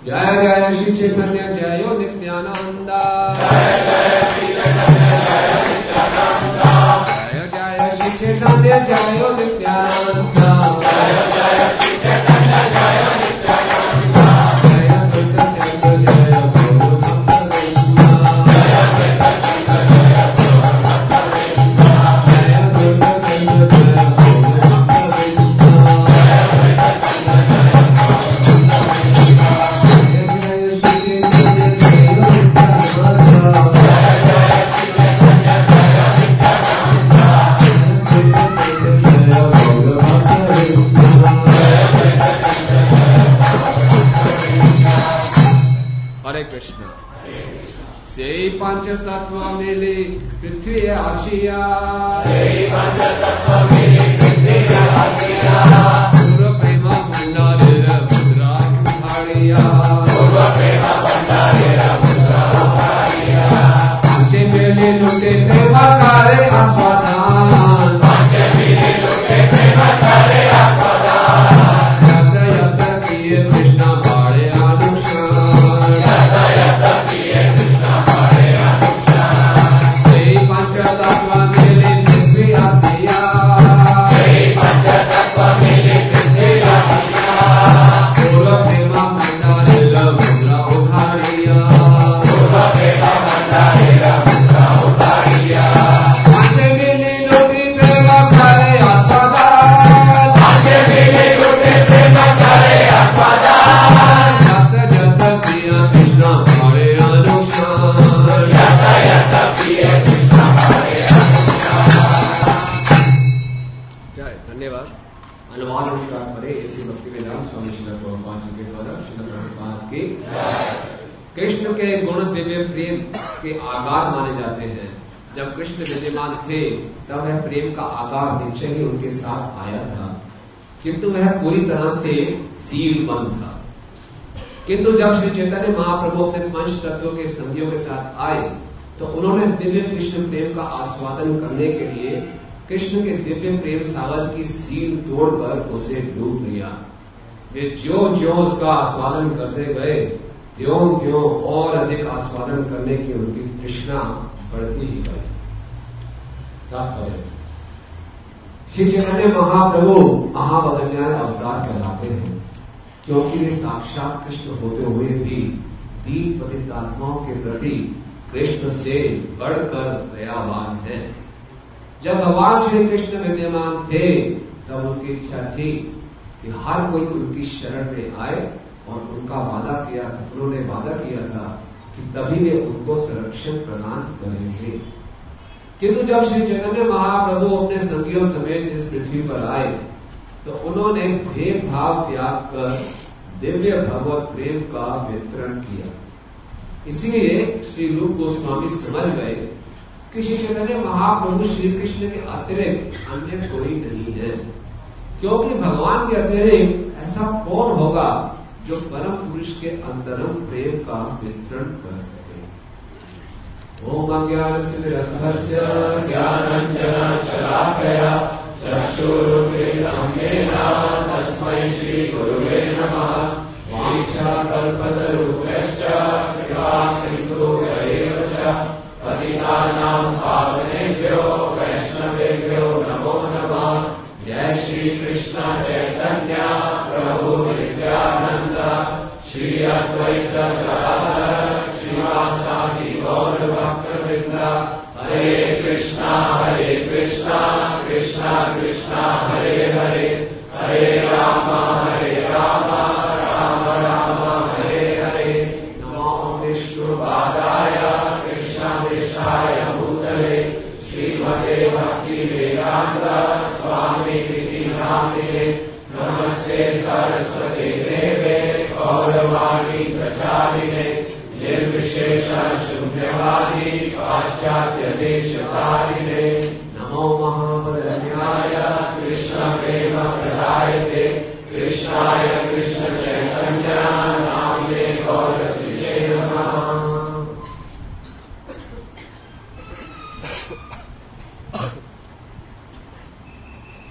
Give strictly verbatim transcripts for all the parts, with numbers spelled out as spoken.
जय जय श्री चैतन्य जय नित्यानंद जय जय श्री चैतन्य जय नित्यानंद जय जय श्री चैतन्य जय नित्यानंद जय जय श्री चैतन्य जय नित्यानंद जय चैतन्य जय गौर भक्तवृंद जय चैतन्य जय गौर भक्तवृंद जय चैतन्य जय गौर भक्तवृंद हरे कृष्ण। से पंच तत्व मिले पृथ्वी आशिया पूर्व प्रेम भंडार मुद्रा उठाड़िया पांचे मेले लुटे प्रेम करे आस्वादान यत्र यत्र किए कृष्ण बाड़े अनुष्ठान से पंच तत्व मिले पृथ्वी आशिया पूर्व प्रेम भंडार मुद्रा उठाड़िया पांचे मेले लुटे प्रेम करे आस्वादान जत जत प्रिय कृष्ण बाड़े अनुष्ठान। जय धन्यवाद। अनुवाद अनुष्ठान करे ऐसी भक्ति वेदांत स्वामी श्री प्रभुपाद जी के द्वारा श्री प्रभुपाद की कृष्ण के गुण दिव्य प्रेम के आगार माने जाते हैं। जब कृष्ण विद्यमान थे तब वह प्रेम का आगार निश्चय ही उनके साथ आया था, किंतु वह पूरी तरह से सील बंद था। किंतु जब श्री चैतन्य महाप्रभु अपने पंच तत्वों के संगियों के साथ आए तो उन्होंने दिव्य कृष्ण प्रेम का आस्वादन करने के लिए कृष्ण के दिव्य प्रेम सागर की सील तोड़कर उसे डूब लिया। वे ज्यों ज्यों उसका आस्वादन करते गए त्यों त्यों और अधिक आस्वादन करने की उनकी तृष्णा बढ़ती ही गई। तात्पर्य श्री चैतन्य महाप्रभु महाबदन्याय अवतार कहलाते हैं, क्योंकि वे साक्षात कृष्ण होते हुए भी दीन पतित आत्माओं के प्रति कृष्ण से बढ़कर दयावान है। जब भगवान श्री कृष्ण विद्यमान थे तब उनकी इच्छा थी कि हर कोई उनकी शरण में आए और उनका वादा किया था उन्होंने वादा किया था कि तभी वे उनको संरक्षण प्रदान करेंगे। किंतु जब श्री चैतन्य महाप्रभु अपने संगियों समेत इस पृथ्वी पर आए तो उन्होंने भेदभाव त्याग कर दिव्य भगवत प्रेम का वितरण किया। इसीलिए श्री रूप गोस्वामी समझ गए कि श्री चैतन्य महाप्रभु श्री कृष्ण के अतिरिक्त अन्य कोई नहीं है, क्योंकि भगवान के अतिरिक्त ऐसा कौन होगा जो परम पुरुष के अंतरंग प्रेम का वितरण कर सके। ओम अज्ञानतिमिरन्धस्य ज्ञानाञ्जनशलाकया चक्षुरुन्मीलितं येन तस्मै श्रीगुरुवे नमः। वाञ्छाकल्पतरुभ्यश्च कृपासिन्धुभ्यैव च पतितानां पावनेभ्यो वैष्णवेभ्यो नमो नमः। जय श्री कृष्ण चैतन्य प्रभु नित्यानंद श्री अद्वैत गदाधर श्रीवासादि गौर भक्तवृंद। हरे कृष्णा हरे कृष्णा कृष्णा कृष्णा हरे हरे हरे राम हरे राम राम राम हरे हरे। नमो विष्णुपादाय कृष्ण कृष्णाय भूतले श्रीमते भक्ति वेदांत स्वामी इति नामिने। नमस्ते सरस्वती देवे गौरवाणी प्रचारिणे निर्विशेष शून्यवादी पाश्चात्य देशकारिणे। नमो महाबदन्याय कृष्ण प्रेम प्रदायते कृष्णाय कृष्ण चैतन्य नामिने गौरतिषे नमः।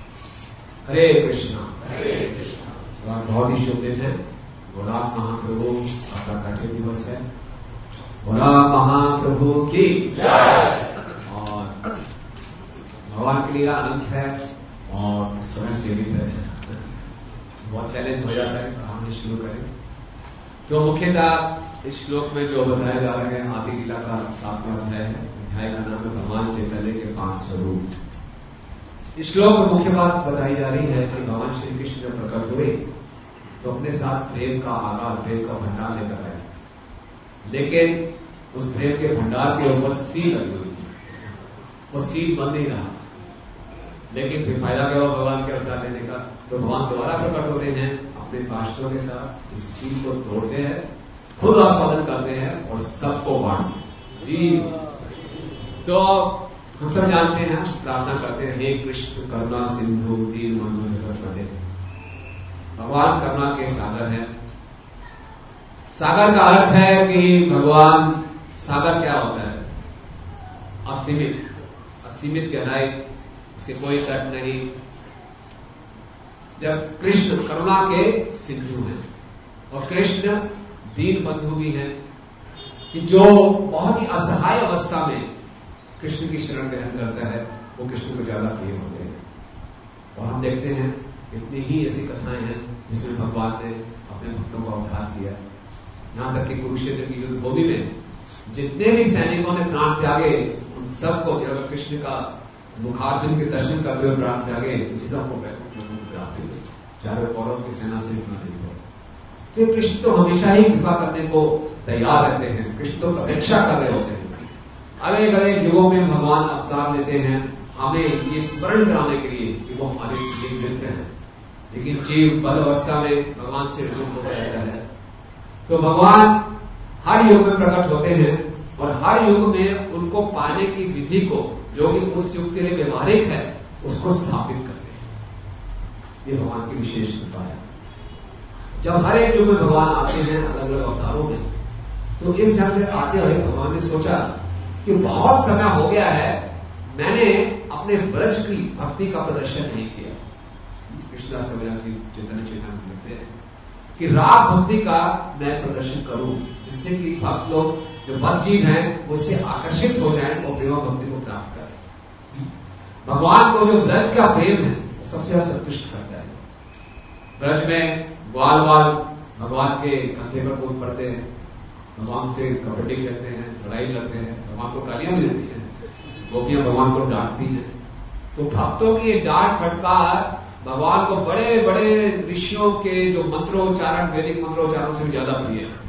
हरे कृष्णा हरे कृष्णा। बहुत ही शुभ दिन है। गोनाथ महाप्रभु आपका कटे दिवस है। बोला महाप्रभु की और भगवान की लीला अनंत है और स्वयं सेवित है। बहुत चैलेंज हो जाता है कहानी शुरू करें तो मुख्यतः इस श्लोक में जो बताया जा रहा है आदि लीला का सातवां अध्याय है। अध्याय का नाम है भगवान चैतन्य के पांच स्वरूप। इस श्लोक में मुख्य बात बताई जा रही है कि भगवान श्री कृष्ण जब प्रकट हुए तो अपने साथ प्रेम का आगार, प्रेम का भंडार लेकर आए, लेकिन उस प्रेम के भंडार के ऊपर सील लगी हुई थी। वो सील बंद नहीं रहा, लेकिन फिर फायदा क्या हुआ भगवान के अवतार लेने का। तो भगवान दोबारा प्रकट होते हैं अपने पार्षदों के साथ, इस सील को तोड़ते हैं, खुद आस्वादन करते हैं और सबको बांटते जी। तो हम सब जानते हैं, प्रार्थना करते हैं, हे कृष्ण करुणा सिंधु दीन बंधु जगत पते। भगवान करुणा के सागर हैं। सागर का अर्थ है कि भगवान, सागर क्या होता है? असीमित, असीमित गहराई, उसके कोई तट नहीं। जब कृष्ण करुणा के सिंधु हैं और कृष्ण दीन बंधु भी हैं कि जो बहुत ही असहाय अवस्था में कृष्ण की शरण ग्रहण करता है वो कृष्ण को ज्यादा प्रिय होते हैं। और हम देखते हैं इतनी ही ऐसी कथाएं हैं जिसमें भगवान ने अपने भक्तों का उद्धार किया। यहां तक कि कुरुक्षेत्र की युद्ध भूमि में जितने भी सैनिकों ने प्राण त्यागे उन सबको जब कृष्ण का मुखार्जन के दर्शन करते हुए प्राण त्यागे उसी सबको प्राप्ति हुई, चारों कौरव की सेना से इतना नहीं हुआ। तो कृष्ण तो हमेशा ही कृपा करने को तैयार रहते हैं, कृष्ण तो प्रतीक्षा कर रहे होते हैं। अलग अलग युगों में भगवान अवतार लेते हैं हमें ये स्मरण कराने के लिए कि वो हमारे मित्र हैं, लेकिन जीव बल अवस्था में भगवान से विमुख होता रहता है। तो भगवान हर युग में प्रकट होते हैं और हर युग में उनको पाने की विधि को, जो कि उस युग के लिए व्यवहारिक है, उसको स्थापित करते हैं। ये भगवान की विशेष कृपा है। जब हर एक युग में भगवान आते हैं अलग अलग अवतारों में, तो इस ढंग से आते हुए भगवान ने सोचा कि बहुत समय हो गया है, मैंने अपने व्रज की भक्ति का प्रदर्शन नहीं किया। कृष्णदास कविराज जी चैतन्य चेतन कहते हैं कि राग भक्ति का मैं प्रदर्शन करूं, जिससे कि भक्त लोग जो भक्त जीव हैं उससे आकर्षित हो जाएं और प्रेम भक्ति को प्राप्त करें। भगवान को जो व्रज का प्रेम है वो सबसे ज्यादा संतुष्ट करता है। व्रज में ग्वाल बाल भगवान के कंधे पर कूद पड़ते हैं, भगवान से कबड्डी खेलते हैं, लड़ाई लड़ते हैं, भगवान को गालियां भी देती हैं, गोपियां भगवान को डांटती हैं। तो भक्तों की डांट फटकार भगवान को बड़े बड़े ऋषियों के जो मंत्रोच्चारण, वैदिक मंत्रोच्चारण से भी ज्यादा प्रिय है।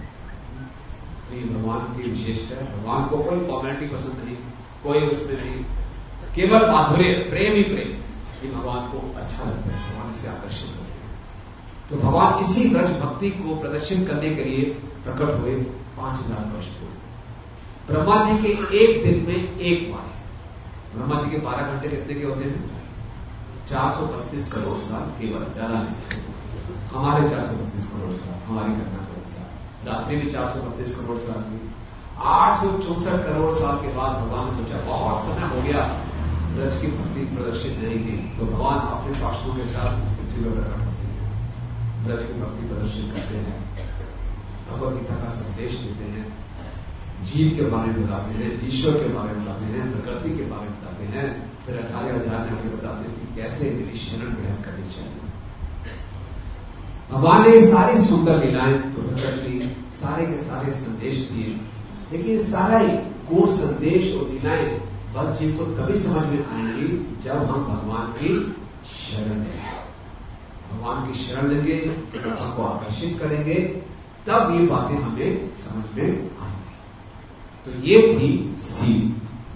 तो ये भगवान की विशेषता है। भगवान को कोई फॉर्मेलिटी पसंद नहीं, कोई उसमें नहीं, केवल माधुर्य, प्रेम ही प्रेम, ये भगवान को अच्छा लगता है, भगवान से आकर्षित होते हैं। तो भगवान इसी व्रज भक्ति को प्रदर्शन करने के लिए प्रकट हुए पांच हजार वर्ष पूर्व। ब्रह्मा जी के एक दिन में एक बार, ब्रह्मा जी के बारह घंटे कितने के होते हैं? चार सौ बत्तीस करोड़ साल, केवल, ज्यादा नहीं। हमारे चार सौ बत्तीस करोड़ साल, हमारी घटना करोड़ साल, रात्रि में चार सौ बत्तीस करोड़ साल की, आठ सौ चौसठ करोड़ साल के बाद भगवान ने सोचा बहुत समय हो गया ब्रज की भक्ति प्रदर्शित नहीं की, तो भगवान अपने पार्षदों के साथ पृथ्वी पर प्रकट होते हैं, ब्रज की भक्ति प्रदर्शित करते हैं, भगवत गीता का संदेश देते हैं, जीव के बारे में बताते हैं, ईश्वर के बारे में बताते हैं, प्रकृति के बारे में बताते हैं। फिर अठारह अध्याय में हमें बताते हैं कि कैसे मेरी शरण ग्रहण करनी चाहिए। भगवान ने सारी सुंदर लीलाएं तो प्रकट की, सारे के सारे संदेश दिए, लेकिन सारा ही गुण संदेश और लीलाएं भक्त जीव को तभी समझ में आएंगी जब हम भगवान की शरण लेंगे। भगवान की शरण लेंगे, भगवान को आकर्षित करेंगे, तब ये बातें हमें समझ में आएंगी। तो ये थी सील।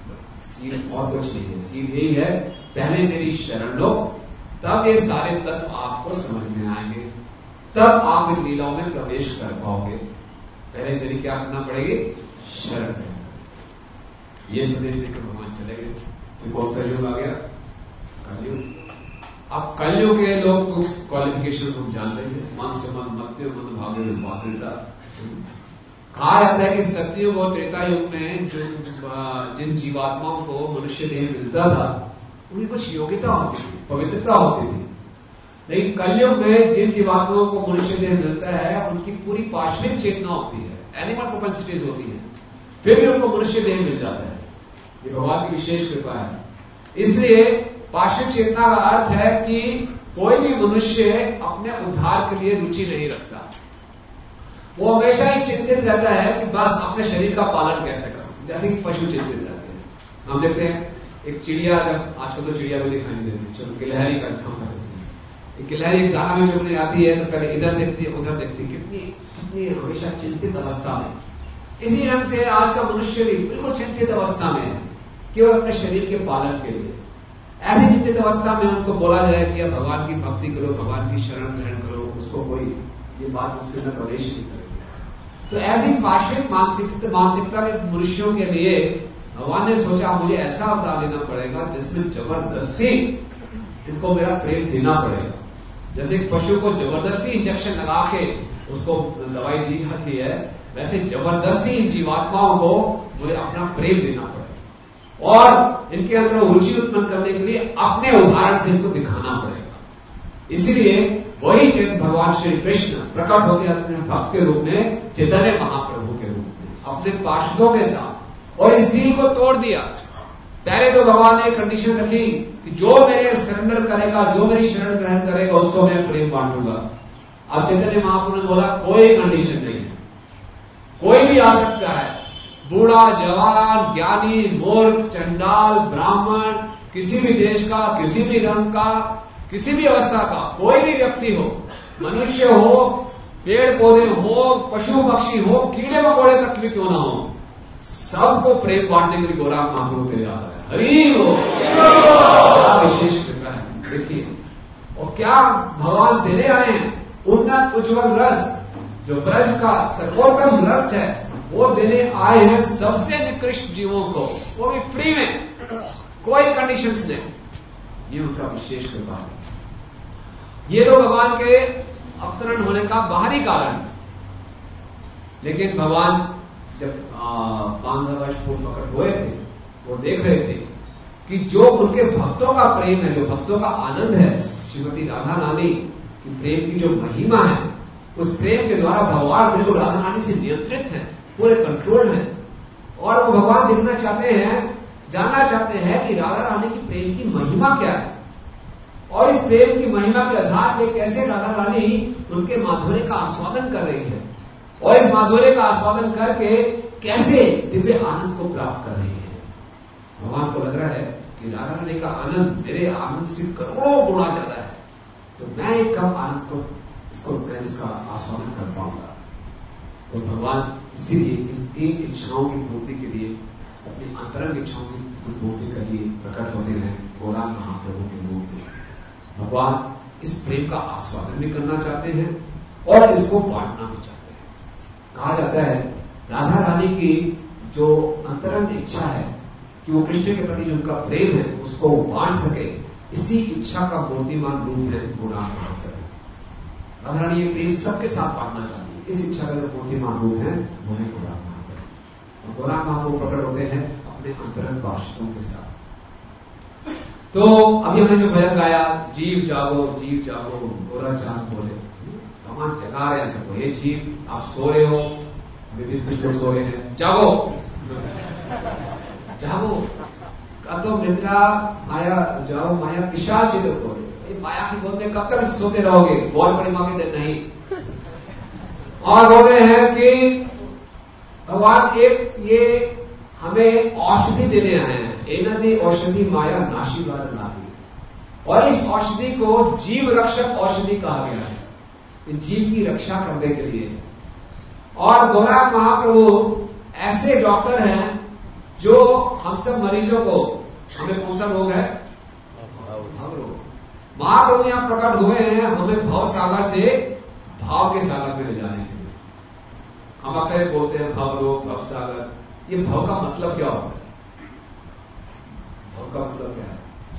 सील और कुछ नहीं है, सील यही है, पहले मेरी शरण लो, तब ये सारे तत्व आपको समझ में आएंगे, तब आप इन लीलाओं में प्रवेश कर पाओगे। पहले मेरी क्या करना पड़ेगी? शरण लेना। ये संदेश देकर भगवान चले गए। तो कौन सा युग आ गया? कलयुग। अब कलयुग के लोग कुछ क्वालिफिकेशन हम जान रहे हैं, मन से मन मत्य मन भाग्य में बाध्यता। कहा जाता है कि सत्ययुग और त्रेता युग में जो जिन जीवात्माओं को मनुष्य देह मिलता था उनकी कुछ योग्यता होती थी, पवित्रता होती थी, लेकिन कलयुग में जिन जीवात्माओं को मनुष्य देह मिलता है उनकी पूरी पार्श्विक चेतना होती है, एनिमल प्रोपेंसिटीज होती है, फिर भी उनको मनुष्य देह मिल जाता है। ये भगवान की विशेष कृपा है। इसलिए पार्श्विक चेतना का अर्थ है कि कोई भी मनुष्य अपने उद्धार के लिए रुचि नहीं रखता। वो हमेशा ही चिंतित रहता है कि बस अपने शरीर का पालन कैसे करूं, जैसे कि पशु चिंतित रहते हैं। हम देखते हैं एक चिड़िया, जब आजकल तो चिड़िया भी दिखाई नहीं देती, चलो गिलहरी का काम करते हैं। गिलहरी एक दाना में चुगने आती है तो पहले इधर देखती है उधर देखती है, कितनी कितनी हमेशा चिंतित अवस्था में। इसी ढंग से आज का मनुष्य भी बिल्कुल चिंतित अवस्था में है, केवल अपने शरीर के पालन के लिए। ऐसी चिंतित अवस्था में उनको बोला जाए कि अब भगवान की भक्ति करो, भगवान की शरण ग्रहण करो, उसको कोई ये बात उसके अंदर प्रवेश नहीं करेगी। तो ऐसी पार्श्विक मानसिक मानसिकता के मनुष्यों के लिए भगवान ने सोचा मुझे ऐसा अवतार लेना पड़ेगा जिसमें जबरदस्ती इनको मेरा प्रेम देना पड़ेगा। जैसे पशु को जबरदस्ती इंजेक्शन लगा के उसको दवाई दी जाती है, वैसे जबरदस्ती इन जीवात्माओं को मुझे अपना प्रेम देना पड़ेगा और इनके अंदर रुचि उत्पन्न करने के लिए अपने उदाहरण से इनको दिखाना पड़ेगा। इसीलिए वही चेतन भगवान श्री कृष्ण प्रकट होते अपने भक्त के रूप में, चैतन्य महाप्रभु के रूप में अपने पार्षदों के साथ, और इस सील को तोड़ दिया। पहले तो भगवान ने कंडीशन रखी कि जो मेरे सरेंडर करेगा, जो मेरी शरण ग्रहण करेगा, उसको मैं प्रेम बांटूंगा। अब चैतन्य महाप्रभु ने बोला कोई कंडीशन नहीं है, कोई भी आ सकता है, बूढ़ा, जवान, ज्ञानी, मूर्ख, चंडाल, ब्राह्मण, किसी भी देश का, किसी भी रंग का, किसी भी अवस्था का कोई भी व्यक्ति हो, मनुष्य हो, पेड़ पौधे हो, पशु पक्षी हो, कीड़े मकोड़े तक भी क्यों ना हो, सबको प्रेम बांटने के लिए गौरांग महाप्रभु तैयार है। हरि बोल। विशेष कृपा है। देखिए, और क्या भगवान देने आए हैं, उन्नत उज्ज्वल रस, जो ब्रज का सर्वोत्तम रस है, वो देने आए हैं सबसे निकृष्ट जीवों को, वो भी फ्री में, कोई कंडीशंस नहीं। ये उनका विशेष कृपा है। ये तो भगवान के अवतरण होने का बाहरी कारण, लेकिन भगवान जब पांच वर्ष पूर्व प्रकट हुए थे, वो देख रहे थे कि जो उनके भक्तों का प्रेम है, जो भक्तों का आनंद है, श्रीमती राधा रानी की प्रेम की जो महिमा है, उस प्रेम के द्वारा भगवान बिल्कुल राधा रानी से नियंत्रित है, पूरे कंट्रोल है। और वो भगवान देखना चाहते हैं, जानना चाहते हैं कि राधा रानी की प्रेम की महिमा क्या है, और इस प्रेम की महिमा के आधार पर कैसे राधा रानी उनके माधुर्य का आस्वादन कर रही है, और इस माधुर्य का आस्वादन करके कैसे दिव्य आनंद को प्राप्त कर रही है। भगवान को लग रहा है कि राधा रानी का आनंद मेरे आनंद से करोड़ों गुना ज्यादा है, तो मैं एक कम आनंद को इसको मैं इसका आस्वादन कर पाऊंगा। तो भगवान इसीलिए इन तीन इच्छाओं की पूर्ति के लिए, अपनी अंतरंग इच्छाओं की पूर्ति के लिए प्रकट होते हैं गौरांग महाप्रभु के रूप में। भगवान इस प्रेम का आस्वादन भी करना चाहते हैं और इसको बांटना भी चाहते हैं। कहा जाता है राधा रानी की जो अंतरंग इच्छा है कि वो कृष्ण के प्रति जो उनका प्रेम है उसको बांट सके, इसी इच्छा का मूर्तिमान रूप है गौरांग महाप्रभु। राधा रानी ये प्रेम सबके साथ बांटना चाहती है, इस इच्छा का जो मूर्तिमान रूप है वो है गौरांग महाप्रभु। और गौरांग महाप्रभु प्रकट होते हैं अपने अंतरंग पार्षदों के साथ। तो अभी हमने जो भजन गाया, जीव जागो जीव जागो गोरा चांद बोले, भगवान जगा रहे हैं सबको, ये जीव आप सो रहे हो, अभी भी कुछ लोग सो रहे हैं, जागो जागो का तो निद्रा माया जाओ माया पिशाच ही लोग बोले, माया की गोद में कब तक सोते रहोगे, बहुत बड़ी माँ के दिन नहीं। और बोल रहे हैं कि भगवान एक ये हमें औषधि देने आए हैं, एनदी औषधि माया नाशीवाद नाभी, और इस औषधि को जीव रक्षक औषधि कहा गया है, जीव की रक्षा करने के लिए। और गौरांग महाप्रभु ऐसे डॉक्टर हैं जो हम सब मरीजों को, हमें कौन सा रोग है, भाव रोग, महाप्रभु यहां प्रकट हुए हैं हमें भाव सागर से भाव के सागर में ले जाने के लिए। हम अक्सर बोलते हैं भाव रोग, भाव सागर, ये भाव का मतलब क्या होता है, भाव का मतलब क्या है?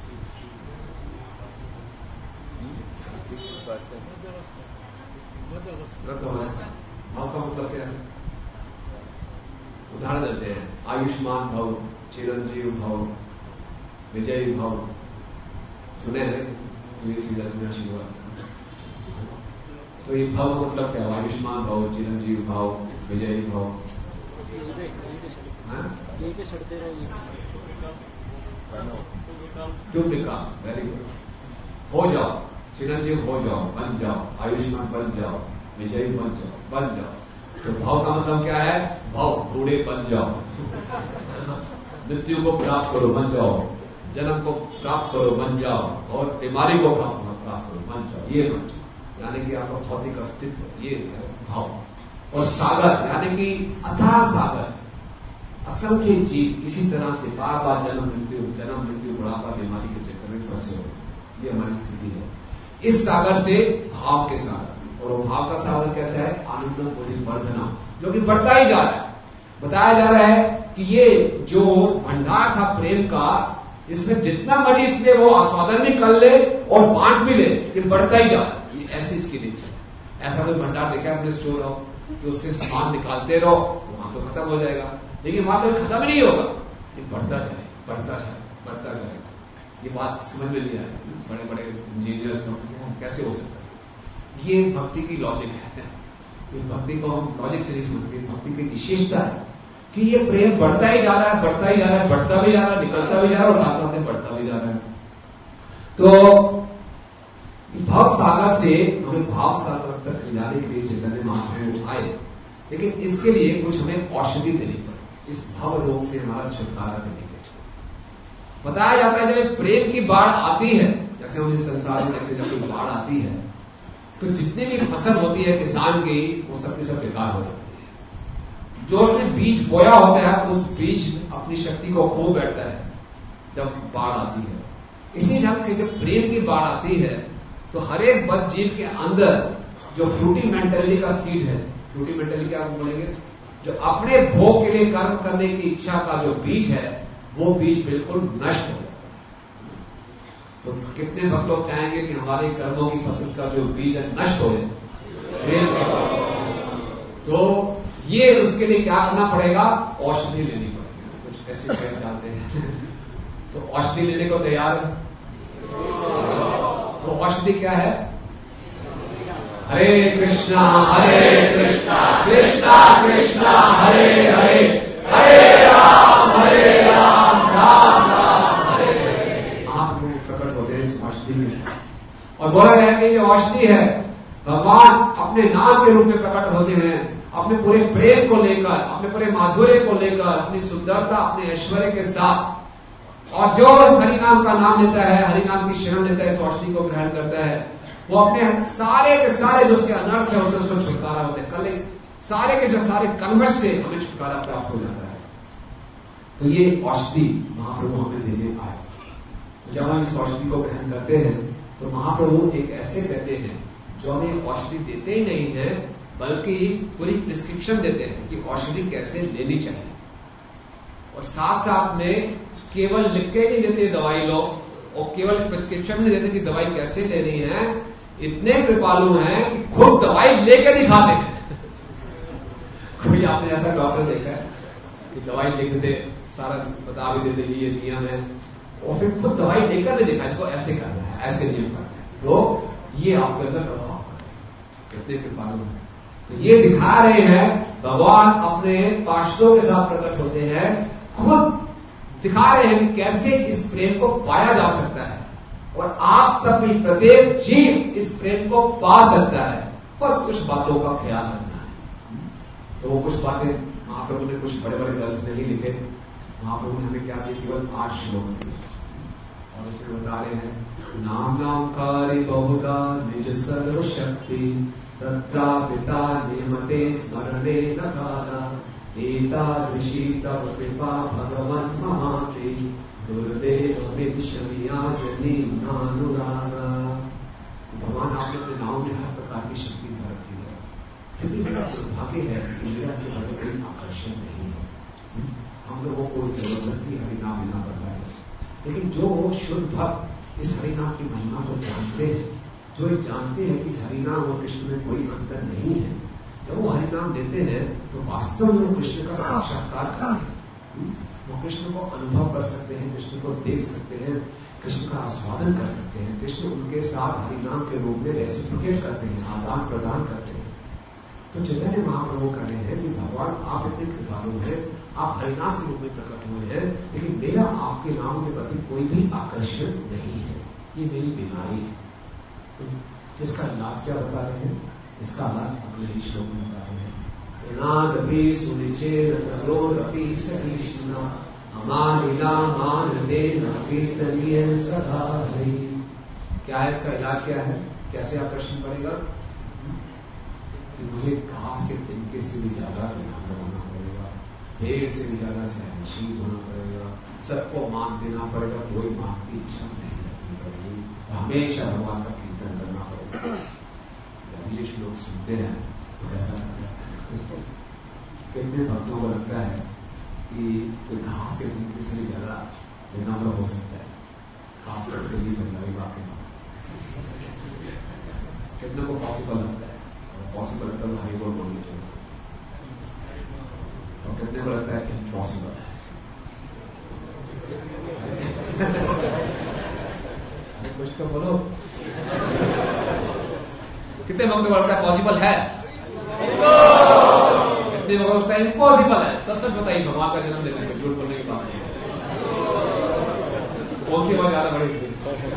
भाव का मतलब क्या है? उदाहरण देते हैं, आयुष्मान भव, चिरंजीव भव, विजयी भव, सुने हैं? ये सीधा सुना शुरुआत तो ये भव मतलब क्या? आयुष्मान भव, चिरंजीव भाव, विजयी भाव। क्यों लिखा? Very good. हो जाओ, चिरंजीव हो जाओ, बन जाओ, आयुष्मान बन जाओ, विजयी बन जाओ, बन जाओ। तो भाव का मतलब क्या है? भाव, बूढ़े बन जाओ, मृत्यु को प्राप्त करो, बन जाओ, जन्म को प्राप्त करो, बन जाओ, और बीमारी को प्राप्त प्राप्त करो, बन जाओ, ये बन जाओ। यानी कि आपका भौतिक अस्तित्व ये है भाव। और सागर यानी कि अथाह सागर, असंख्य जीव इसी तरह से बार बार जन्म मृत्यु जन्म मृत्यु बुढ़ापा बीमारी के चक्कर में फंसे हो, ये हमारी स्थिति है। इस सागर से भाव के सागर, और वो भाव का सागर कैसा है? आनंद बोधि वर्धना, जो कि बढ़ता ही जा रहा है। बताया जा रहा है कि ये जो भंडार था प्रेम का, इसमें जितना मर्जी इसमें वो आस्वादन भी कर ले और बांट भी ले, ये बढ़ता ही जा रहा है। ये ऐसी इसकी नेचर। ऐसा कोई भंडार देखा अपने स्टोर हाउस कि उससे सामान निकालते रहो, वहां तो खत्म हो जाएगा, लेकिन वहां तो खत्म नहीं होगा, ये बढ़ता जाए बढ़ता जाए बढ़ता जाएगा। ये बात समझ में नहीं आएगी बड़े बड़े इंजीनियर्स कैसे हो सकता है? ये भक्ति की लॉजिक है। ये भक्ति को हम लॉजिक से नहीं समझते, भक्ति की विशेषता है कि ये प्रेम बढ़ता ही जा रहा है, बढ़ता ही जा रहा है, बढ़ता भी जा रहा है, निकलता भी जा रहा है और साथ साथ में बढ़ता भी जा रहा है। तो भाव सागर से हमें भाव सागर तक ले जाने के लिए चैतन्य महाप्रभु आए, लेकिन इसके लिए कुछ हमें औषधि देनी पड़े, इस भाव रोग से हमारा छुटकारा देने के लिए। बताया जाता है जब प्रेम की बाढ़ आती है, जैसे हम इस संसार में देखते जब कोई बाढ़ आती है तो जितनी भी फसल होती है किसान की, वो सब की सब बेकार हो जाती है। जो उसने बीज बोया होता है उस बीज अपनी शक्ति को खो बैठता है जब बाढ़ आती है। इसी ढंग से जब प्रेम की बाढ़ आती है तो हर एक बद्ध जीव के अंदर जो फ्रूटी मेंटेलिटी का सीड है, फ्रूटी मेंटेलिटी क्या बोलेंगे, जो अपने भोग के लिए कर्म करने की इच्छा का जो बीज है, वो बीज बिल्कुल नष्ट हो जाता है। तो कितने भक्त लोग चाहेंगे कि हमारे कर्मों की फसल का जो बीज है नष्ट हो जाए? तो ये उसके लिए क्या करना पड़ेगा? औषधि लेनी पड़ेगी। कुछ पेस्टिसाइड डालते हैं तो औषधि लेने को तैयार है। तो औषधि क्या है? हरे कृष्णा हरे कृष्णा कृष्णा कृष्णा हरे हरे, हरे राम हरे राम राम राम हरे हरे। आप लोग प्रकट होते हैं इस औषधि के साथ। और बोला गया कि ये औषधि है, भगवान अपने नाम के रूप में प्रकट होते हैं, अपने पूरे प्रेम को लेकर, अपने पूरे माधुर्य को लेकर, अपनी सुंदरता, अपने ऐश्वर्य के साथ। और जो हरि नाम का नाम लेता है, हरि नाम की शरण लेता है, इस औषधि को ग्रहण करता है, वो अपने सारे के सारे जो उसके अनर्थ है उससे उसको छुटकारा होते हैं। कल सारे के जो सारे कलमश से हमें छुटकारा प्राप्त हो जाता है। तो ये औषधि महाप्रभु हमें देने आए। तो जब हम इस औषधि को ग्रहण करते हैं तो महाप्रभु एक ऐसे कहते हैं जो हमें औषधि देते ही नहीं है, बल्कि पूरी प्रिस्क्रिप्शन देते हैं कि औषधि कैसे लेनी चाहिए। और साथ साथ में केवल लिख के नहीं देते दवाई लो, और केवल प्रिस्क्रिप्शन नहीं देते कि दवाई कैसे लेनी है। इतने कृपालु हैं कि खुद दवाई लेकर दिखाते हैं। कोई आपने ऐसा डॉक्टर देखा है कि दवाई लिख दे, सारा बता भी देते ये नियम है, और फिर खुद दवाई लेकर नहीं दिखा, इसको ऐसे करना है, ऐसे नियम करना है, तो ये आपके अंदर प्रभाव करेगा। कितने कृपालु हैं। तो ये दिखा रहे हैं भगवान अपने पार्षदों के साथ प्रकट होते हैं, खुद दिखा रहे हैं कि कैसे इस प्रेम को पाया जा सकता है, और आप सब भी प्रत्येक जीव इस प्रेम को पा सकता है। बस कुछ बातों का ख्याल रखना है। तो वो कुछ बातें महाप्रभु ने कुछ बड़े बड़े ग्रंथ नहीं लिखे, महाप्रभु ने हमें क्या दिए? केवल आठ श्लोक दिए, और उसमें बता रहे हैं नाम नाम कार्य बहुधा निज सर्व शक्ति सत्ता पिता नियमते स्मरणे नकारा एतादृशी तव कृपा भगवन् महाते दुर्देव मिच्छमिया जनी नानुरागा। भगवान आपने अपने नाम में हर प्रकार की शक्ति भर रखी है, फिर भी मेरा दुर्भाग्य है कि मेरा के बारे में कोई आकर्षण नहीं है। हम लोगों को जबरदस्ती हरिनाम लेना पड़ता है, लेकिन जो शुद्ध भक्त इस हरिनाम की महिमा को जानते हैं, जो जानते हैं कि इस हरिनाम और कृष्ण में कोई अंतर नहीं है, जब वो हरिनाम देते हैं तो वास्तव में वो कृष्ण का साक्षात्कार करते हैं। वो कृष्ण को अनुभव कर सकते हैं, कृष्ण को देख सकते हैं, कृष्ण का आस्वादन कर सकते हैं। कृष्ण उनके साथ हरिनाम के रूप में रेसिप्रोकेट करते हैं, आदान प्रदान करते हैं। तो चैतन्य महाप्रभु कह रहे हैं कि भगवान आप इतने कृपालु हैं, आप हरिनाम के रूप में प्रकट हुए हैं, लेकिन मेरा आपके नाम के प्रति कोई भी आकर्षण नहीं है, ये मेरी बीमारी है। तो इसका इलाज क्या बता रहे हैं? इसका इलाज अगले ही श्लोक में बता रहे हैं। ऋणादपि सुनिचेन तरोरपि सहिष्णुना अमानिला मानदेन कीर्तनीय सदा हरि। क्या है इसका इलाज? क्या है? कैसे आकर्षण बढ़ेगा? मुझे घास के तिनके से भी ज्यादा ध्यान होना पड़ेगा, पेड़ से भी ज्यादा सहनशील होना पड़ेगा, सबको मान देना पड़ेगा, कोई मान की इच्छा नहीं रखनी पड़ेगी, हमेशा भगवान का कीर्तन करना पड़ेगा। जब ये श्लोक सुनते हैं तो ऐसा लगता है, कितने भक्तों को लगता है कि कोई घास के तिनके से भी ज्यादा विनम्र हो सकता है, खास करके ये पंजाबी बातें कितने को पॉसिबल लगता है? पॉसिबल लगता है हाई कोर्ट बोलनी चाहिए, और कितने को लगता है इम्पॉसिबल है? कुछ तो बोलो। कितने लोगों को लगता है पॉसिबल है? कितने लोगों को लगता है इम्पॉसिबल है? सब सच बताइए, भगवान का जन्म लेने को झूठ बोलने की बात नहीं। कौन सी बात ज्यादा बड़ी थी?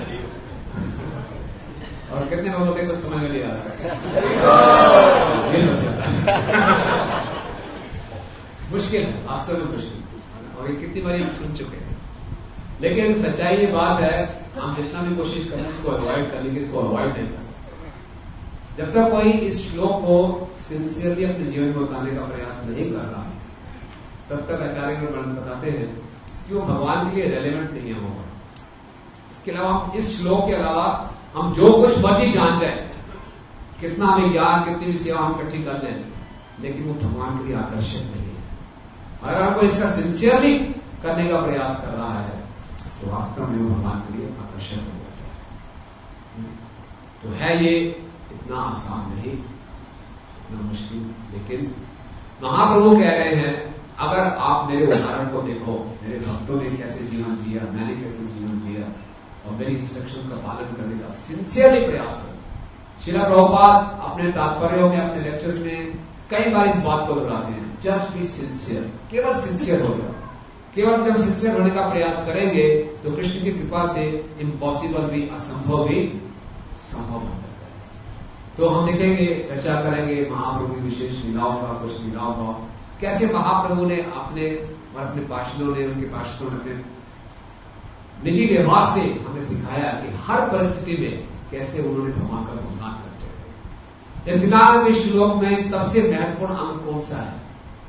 और कितने लोग होते हैं कुछ समझ में नहीं आ रहा? ये सबसे मुश्किल है, वास्तव में मुश्किल, और ये कितनी बार सुन चुके हैं। लेकिन सच्चाई ये बात है, हम जितना भी कोशिश करें इसको अवॉइड करने की, इसको अवॉइड नहीं कर सकते। जब तक कोई इस श्लोक को सिंसियरली अपने जीवन में उतारने का प्रयास नहीं कर रहा, तब तक आचार्य बताते हैं कि वो भगवान के लिए रेलेवेंट नहीं है वो। इसके अलावा इस श्लोक के अलावा हम जो कुछ मर्जी जान जाए, कितना हमें ज्ञान, कितनी भी सेवा हम इकट्ठी कर लें, लेकिन वो भगवान के लिए आकर्षक नहीं है। और अगर हमको इसका सिंसियरली करने का प्रयास कर रहा है तो वास्तव में वो भगवान के लिए आकर्षक हो जाता है। तो है ये इतना आसान नहीं, इतना मुश्किल। लेकिन महाप्रभु कह रहे हैं, अगर आप मेरे उदाहरण को देखो, मेरे भक्तों ने कैसे जीवन जिया, मैंने कैसे जीवन जिया, और मेरी इंस्ट्रक्शंस का पालन करने का सिंसियरली प्रयास करो। श्रील प्रभुपाद अपने तात्पर्यों में, अपने लेक्चर्स में कई बार इस बात को दोहराते हैं, जस्ट बी सिंसियर। केवल सिंसियर हो जाओ। केवल जब सिंसियर होने का प्रयास करेंगे तो कृष्ण की कृपा से इम्पॉसिबल भी, असंभव भी संभव हो जाता है। तो हम देखेंगे, चर्चा करेंगे महाप्रभु की विशेष लीलाओं का, कुछ लीलाओं का, कैसे महाप्रभु ने अपने और अपने पार्षदों ने, उनके पार्षदों ने अपने निजी व्यवहार से हमें सिखाया कि हर परिस्थिति में कैसे उन्होंने भगवान का गुणगान करते हैं। इस में श्लोक में सबसे महत्वपूर्ण अंग कौन सा है?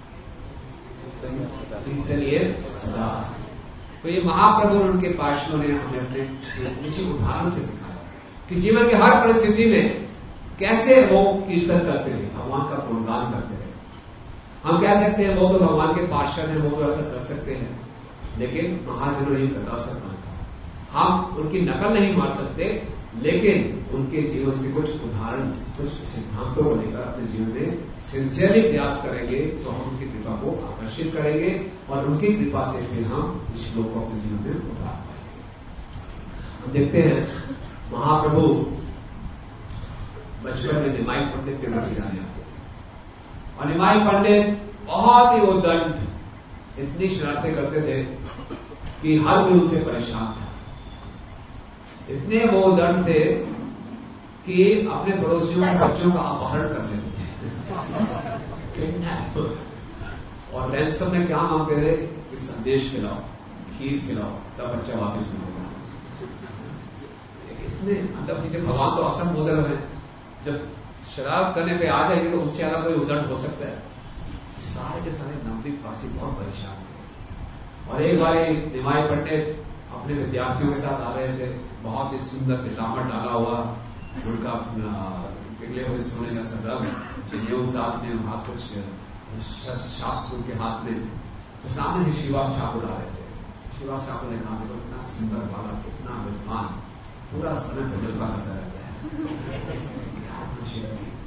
कीर्तनीय सदा। तो ये महाप्रभु और उनके पार्षदों ने हमें अपने निजी उदाहरण से सिखाया कि जीवन के हर परिस्थिति में कैसे वो कीर्तन करते थे, भगवान का गुणगान करते थे। हम कह सकते हैं वो तो भगवान के पार्षद हैं, वो तो ऐसा कर सकते हैं, लेकिन महाजनों ने बता सकता था। हम उनकी नकल नहीं मार सकते, लेकिन उनके जीवन से कुछ उदाहरण, कुछ सिद्धांतों को लेकर अपने जीवन में सिंसियरली प्रयास करेंगे तो हम उनकी कृपा को आकर्षित करेंगे, और उनकी कृपा से फिर हम इस श्लोक को अपने जीवन में उतार पाएंगे। हम देखते हैं महाप्रभु बचपन में निमाई पंडित के घर गिराने आते थे, और निमाई पंडित बहुत ही उद्दंड, इतनी शरारतें करते थे कि हर कोई उनसे परेशान था। इतने वो उद्दंड थे कि अपने पड़ोसियों के बच्चों का अपहरण कर लेते थे, और रैंसम में क्या मांगते थे कि संदेश खिलाओ, खीर खिलाओ, तब बच्चा वापस मिलेगा। इतने मतलब कि जब भगवान तो असंबोधन है, जब शरारत करने पे आ जाएगी तो उनसे ज्यादा कोई उद्दंड हो सकता है। सारे के सारे नवदीप वासी बहुत परेशान थे, और एक बार निमाई पंडित अपने विद्यार्थियों के साथ आ रहे थे, बहुत ही सुंदर पिजामा डाला हुआ, उनका पिघले हुए सोने का सरब, जनेऊ साथ में, वहां कुछ शास्त्र के हाथ में। तो सामने से श्रीवास ठाकुर आ रहे थे। श्रीवास ठाकुर ने कहा, देखो इतना सुंदर बालक, कितना विद्वान, पूरा समय तजुर्बा करता रहता है।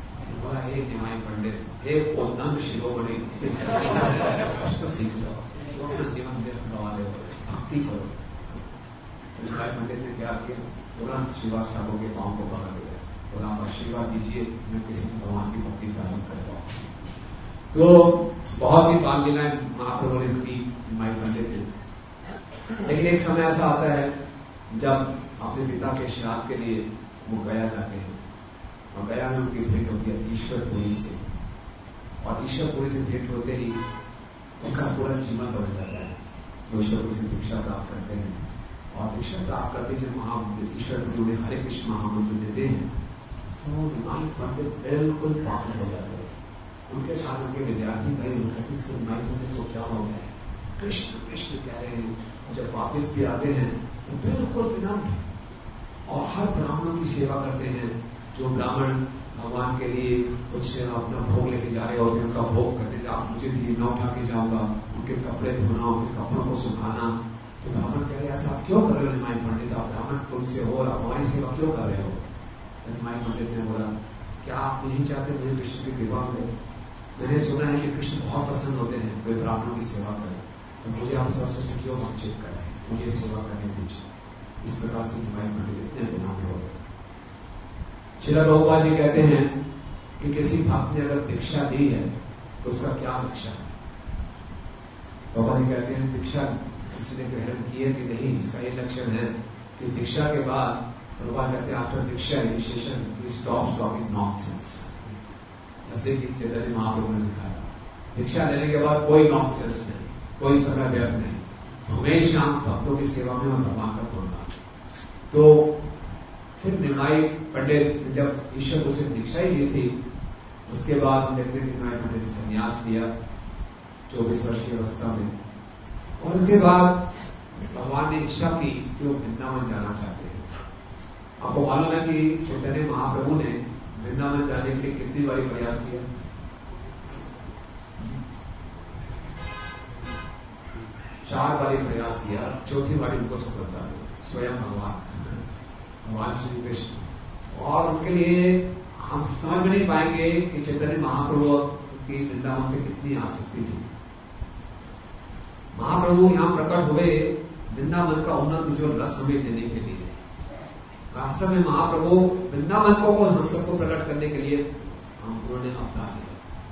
बोला, हे निमाई पंडित, हे उन्नत शिरोमणि, कुछ तो सीख लो। क्यों अपना जीवन व्यर्थ गवा रहे हो, भक्ति करो। तो निताई पंडित ने क्या किया, तुरंत श्रीवास ठाकुर के पांव को पकड़ लिया और आप आशीर्वाद दीजिए, मैं किसी भगवान की भक्ति प्रारंभ कर पाऊँ। तो बहुत ही बाल लीलाएं महाप्रभु ने की निताई पंडित ने। लेकिन एक समय ऐसा आता है जब अपने पिता के श्राद्ध के लिए वो गया जाते हैं और गया में उनकी भेंट होती है ईश्वरपुरी से, और ईश्वरपुरी से भेंट होते ही उनका पूरा जीवन बदल जाता है। तो ईश्वरपुरी से दीक्षा प्राप्त करते हैं और दीक्षा प्राप्त करते जब वहां ईश्वरपुरी उन्हें हरे कृष्ण महामंत्र देते हैं तो निताई पंडित बिल्कुल पागल हो जाते हैं। उनके साथ उनके विद्यार्थी गए, इसके निताई पंडित को क्या हो गया, कृष्ण कृष्ण कह रहे हैं। जब वापिस भी आते हैं तो बिल्कुल विनम्र और हर ब्राह्मणों की सेवा करते हैं। जो ब्राह्मण भगवान के लिए कुछ अपना भोग लेके जा रहे होते हैं उनका भोग करते हैं, आप मुझे दिए मैं उठा के जाऊंगा, उनके कपड़े धोना, उनके कपड़ों को सुखाना। तो ब्राह्मण कह रहे ऐसा आप क्यों कर रहे हो निमाई पंडित, आप ब्राह्मण कुल से हो और आप हमारी सेवा क्यों कर रहे हो। तो निमाई पंडित ने बोला क्या आप नहीं चाहते मुझे कृष्ण की कृपा मिले, मैंने सुना है कि कृष्ण बहुत पसंद होते हैं कोई ब्राह्मणों की सेवा करें, तो मुझे आप सबसे से क्यों वंचित कर रहे हैं, मुझे सेवा करने दीजिए। इस प्रकार से निमाई पंडित इतने विनम्र हो गए। श्रील प्रभुपाद जी कहते हैं कि किसी भक्त ने अगर भिक्षा दी है तो उसका क्या भिक्षा है। प्रभुपाद जी कहते हैं भिक्षा किसी ने ग्रहण की है कि नहीं, इसका ये लक्षण है कि भिक्षा के बाद प्रभुपाद कहते हैं आफ्टर भिक्षा इनिशिएशन ही स्टॉप्स टॉकिंग नॉनसेंस। जैसे कि चैतन्य महाप्रभु ने दिखाया, भिक्षा लेने के बाद कोई नॉनसेंस नहीं, कोई समय व्यर्थ नहीं, हमेशा भक्तों की सेवा में और भगवान का गुणगान। तो फिर निमाई पंडित जब ईश्वर को सिर्फ दीक्षा ही ली थी, उसके बाद हम देखते हैं कि निमाई पंडित ने संन्यास लिया चौबीस वर्ष की अवस्था में, और उसके बाद भगवान ने इच्छा की कि वो वृंदावन जाना चाहते हैं। आपको मालूम है कि चैतन्य महाप्रभु ने वृंदावन जाने के लिए कितनी बारी प्रयास किया, चार बारी प्रयास किया, चौथी बारी उनको सफलता मिली स्वयं भगवान भगवान श्री कृष्ण। और उनके लिए हम समझ में नहीं पाएंगे कि चैतन्य महाप्रभु की वृंदावन से कितनी आसक्ति थी। महाप्रभु यहां प्रकट हुए वृंदावन का उन्नत जो रस हमें देने के लिए। वास्तव में महाप्रभु वृंदावन को हम सबको प्रकट करने के लिए हम उन्होंने अवतार लिया।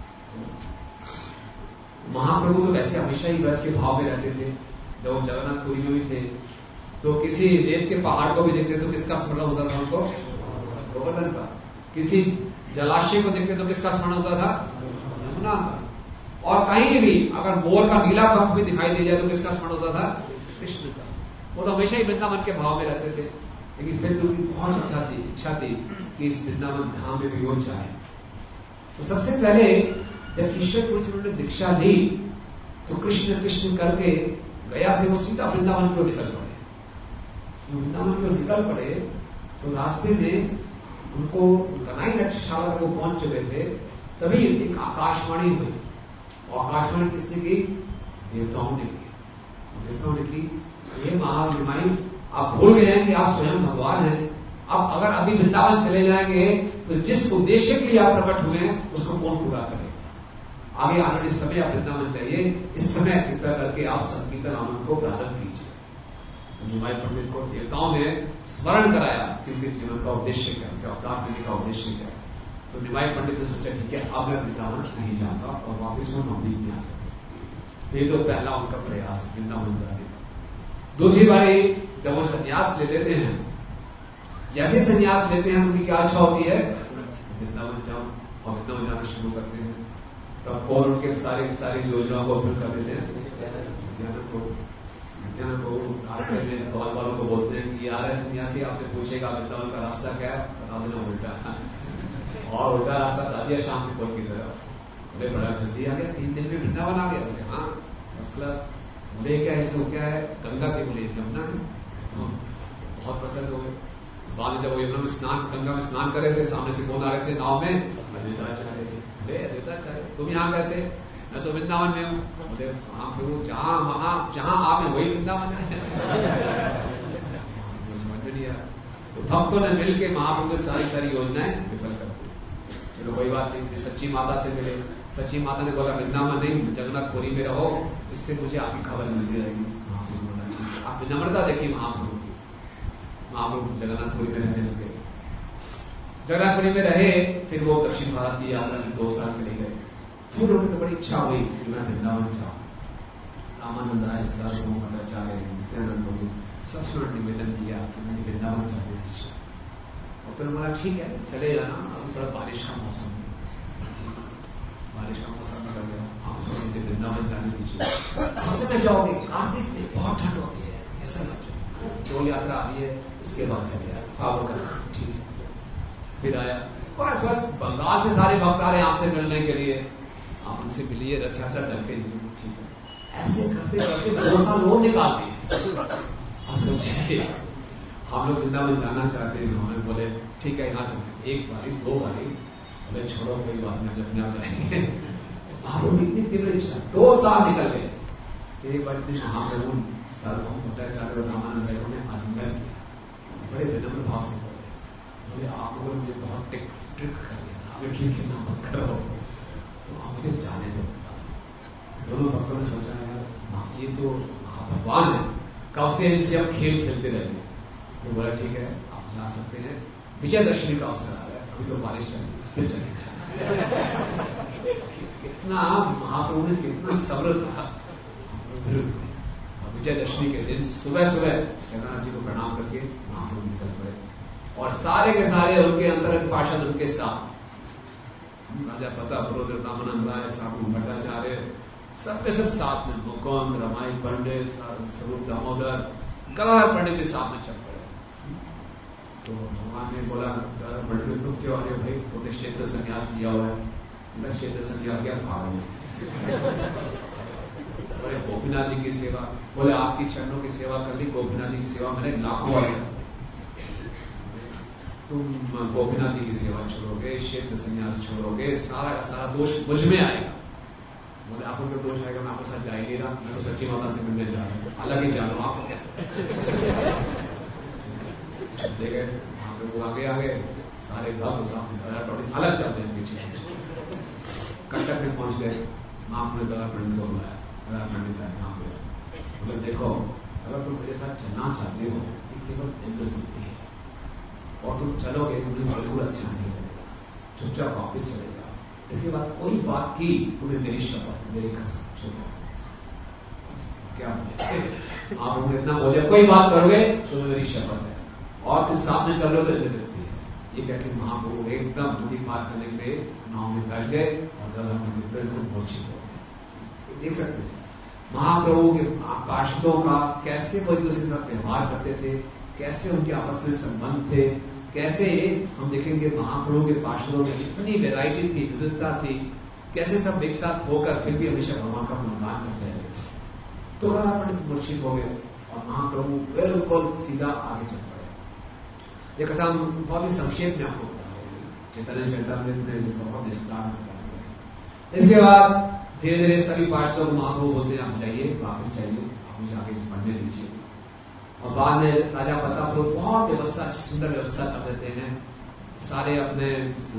महाप्रभु तो वैसे हमेशा ही ब्रज के भाव में रहते थे। जब जगन्नाथपुरी में भी थे तो किसी रेत के पहाड़ को भी देखते तो किसका स्मरण होता था उनको, गोवर्धन का। किसी जलाशय को देखते तो किसका स्मरण होता था, यमुना का। और कहीं भी अगर मोर का नीला पंख भी दिखाई दे जाए तो किसका स्मरण होता था, कृष्ण का। वो तो हमेशा ही वृंदावन के भाव में रहते थे। लेकिन फिर उनकी बहुत इच्छा थी इच्छा थी कि इस वृंदावन धाम में भी वो जाए। तो सबसे पहले जब ईश्वरपुर से उन्होंने दीक्षा ली तो कृष्ण कृष्ण करके गया से वो सीधा वृंदावन की ओर निकल पड़े। वृंदावन की ओर निकल पड़े तो रास्ते में उनको कनाई नटशाला को पहुंच चुके थे, तभी एक आकाशवाणी हुई। और आकाशवाणी किसने की, देवताओं ने की। देवताओं ने की ये महानिमाई आप भूल गए हैं कि आप स्वयं भगवान हैं। अब अगर अभी वृंदावन चले जाएंगे तो जिस उद्देश्य के लिए आप प्रकट हुए हैं उसको कौन पूरा करेगा। आगे आने इस समय आप वृंदावन चाहिए, इस समय कृपया करके आप संकीर्तन आनंद को प्रारंभ कीजिए। निमाई पंडित को देवताओं ने स्मरण कराया कि उनके जीवन का उद्देश्य क्या, उनके अवतार करने का उद्देश्य क्या है। तो निमाई पंडित ने सोचा ठीक है अब मैं वृंदावन नहीं जाऊंगा और वापिस वो नवदीप में आ गए। ये तो पहला उनका प्रयास वृंदावन जाने का। दूसरी बारी जब वो संन्यास ले लेते हैं, जैसे संन्यास लेते हैं उनकी क्या इच्छा होती है, वृंदावन जाओ, और वृंदावन जाना शुरू करते हैं। तब और उनके सारे सारी योजनाओं को फिर कर देते हैं। नित्यानंद को नित्यानंद को रास्ते में कॉल वालों को बोलते हैं कि यार सन्यासी आपसे पूछेगा वृंदावन का रास्ता क्या है, बता देना उल्टा। और उल्टा रास्ता बता दिया शाम के कोल की तरफ। बोले बड़ा जल्दी आ गया, तीन दिन में वृंदावन आ गया। बोले हाँ फर्स्ट क्लास। बोले क्या है, तो क्या है, गंगा के बोले यमुना है। बहुत प्रसन्न हो गए। बाद में जब वो यमुना में स्नान गंगा में स्नान कर रहे थे, सामने से कौन आ रहे थे नाव में, अद्वैताचार्य। बोले अद्वैताचार्य तुम यहाँ कैसे, मैं तो वृंदावन में हूँ। बोले हाँ प्रभु जहां वहां जहां आप है वही वृंदावन है। समझ में नहीं आया। तो भक्तों ने मिलकर महाप्रभु की सारी सारी योजनाएं विफल कर दी। चलो कोई बात नहीं, सच्ची माता से मिले, सची माता ने बोला वृंदावन नहीं, जगन्नाथपुरी में रहो, इससे मुझे आपकी खबर मिलती रहेगी। महाप्रभु बोला आप विनम्रता देखिए महाप्रभु की। महाप्रभु जगन्नाथपुरी में रहने लगे। जगन्नाथपुरी में रहे, फिर वो दक्षिण भारत की यात्रा में दो साल के लिए गए। फिर उनकी बड़ी इच्छा हुई कि मैं वृंदावन जाऊं। रामानंद राय, सार्वभौम भट्टाचार्य, नित्यानंद प्रभु सब निवेदन किया कि मैं वृंदावन जाने दीजिए। और फिर बोला ठीक है चले जाना, अभी थोड़ा बारिश का मौसम है, बारिश का मौसम निकल गया, आप थोड़ा मुझे वृंदावन जाने दीजिए। किससे में जाओगे? कार्तिक में बहुत ठंड होती है, ऐसा मत जाओ, डोल यात्रा आ रही है, उसके बाद चले आए। फावर का ठीक है। फिर आया बस बस बंगाल से सारे भक्त आ रहे हैं आपसे मिलने के लिए, आप उनसे मिलिए, रथ यात्रा करके ठीक है। ऐसे करते करते दो साल वो निकाल दिए। आप सोचिए हम लोग वृंदावन जाना चाहते हैं, उन्होंने बोले ठीक है यहाँ चले, एक बारी दो बारी, बोले छोड़ो कोई बात नहीं, अपने आप जाएंगे। आप लोग इतनी तीव्र इच्छा, दो साल निकल गए। एक बार महाप्रभु सार्वभौम भट्टाचार्य और रामानंद राय ने आलिंगन किया, बड़े विनम्र भाव से बोले, बोले आप लोगों ने मुझे बहुत ट्रिक ट्रिक कर दिया, आप ठीक है ना मत करो, तो आप मुझे जाने दो। दोनों भक्तों ने सोचा यार ये तो भगवान है, कब से इनसे हम खेल खेलते रहेंगे। तो बोला ठीक है आप जा सकते हैं, विजयदशमी का अवसर आ रहा है, अभी तो बारिश चल फिर चले। कितना महाप्रभु ने कितना सब्र था। विजयदशमी के दिन सुबह सुबह जगन्नाथ जी को प्रणाम करके महाप्रभु निकल पड़े, और सारे के सारे उनके अंतरंग पार्षद उनके साथ, राजा प्रताप, रामानंद राय, सार्वभौम भट्टाचार्य, सब के सब साथ में, मुकुंद, रमाई पंडित, स्वरूप दामोदर, गदाधर पंडित के साथ में चल पड़े। तो भगवान ने बोला पंडित तुम क्यों आ रहे हो भाई, तुमने क्षेत्र संन्यास लिया हुआ है। क्षेत्र संन्यास क्या भाव है? बोले गोपीनाथ जी की सेवा, बोले आपकी चरणों की सेवा कर ली, गोपीनाथ जी की सेवा मैंने लाखों बार किया, तुम गोपीनाथ जी की सेवा छोड़ोगे, क्षेत्र संन्यास छोड़ोगे, सारा का सारा दोष मुझ में आएगा। बोले आपको क्या दोष आएगा, मैं आपके साथ जा ही नहीं रहा, मैं तो सच्ची माता से मिलने जा रहा हूँ, अलग ही जानो आपको क्या। चलते गए वहां पे, वो आगे आगे सारे भक्त साथ अलग चलते हैं पीछे। कटक में पहुंच गए, महाप्रभु ने गदा पंडित को बुलाया, गदा पंडित आए यहाँ पे, बोले देखो अगर तुम मेरे साथ चलना चाहते हो ये केवल इंद्र तृप्ति है, और तुम चलोगे तुम्हें बिल्कुल अच्छा नहीं लगेगा, चुपचाप वापिस चले जाओ। इसके बाद कोई बात की तुम्हें मेरी शपथ, मेरी कसम, छोड़ो। क्या बोले आप लोग इतना बोले, कोई बात करोगे तो मेरी शपथ है, और तुम साथ में चल रहे हो तो इंद्र तृप्ति है। ये कहते महाप्रभु एकदम नदी पार करने के लिए नाव में बैठ गए और बिल्कुल मूर्छित हो गए। देख सकते हैं महाप्रभु के पार्षदों का कैसे वो एक दूसरे के साथ व्यवहार करते थे, कैसे उनके आपस में संबंध थे, कैसे हम देखेंगे महाप्रभु के पार्षदों में इतनी वैरायटी थी, विविधता थी, कैसे सब एक साथ होकर फिर भी हमेशा भगवान का गुणगान करते रहे। तो पंडित मूर्छित हो गए और महाप्रभु बिल्कुल सीधा आगे चल पड़े। ये कथा हम बहुत ही संक्षेप में आपको बता रहे हैं, चैतन्य चरितामृत में इसका बहुत विस्तार में बताया। इसके बाद धीरे धीरे सभी पार्षदों को महाप्रभु बोलते हैं आप जाइए, वापस जाइए, आप मुझे आगे पढ़ने दीजिए। और बाद में राजा प्रताप लोग बहुत व्यवस्था, सुंदर व्यवस्था कर देते हैं, सारे अपने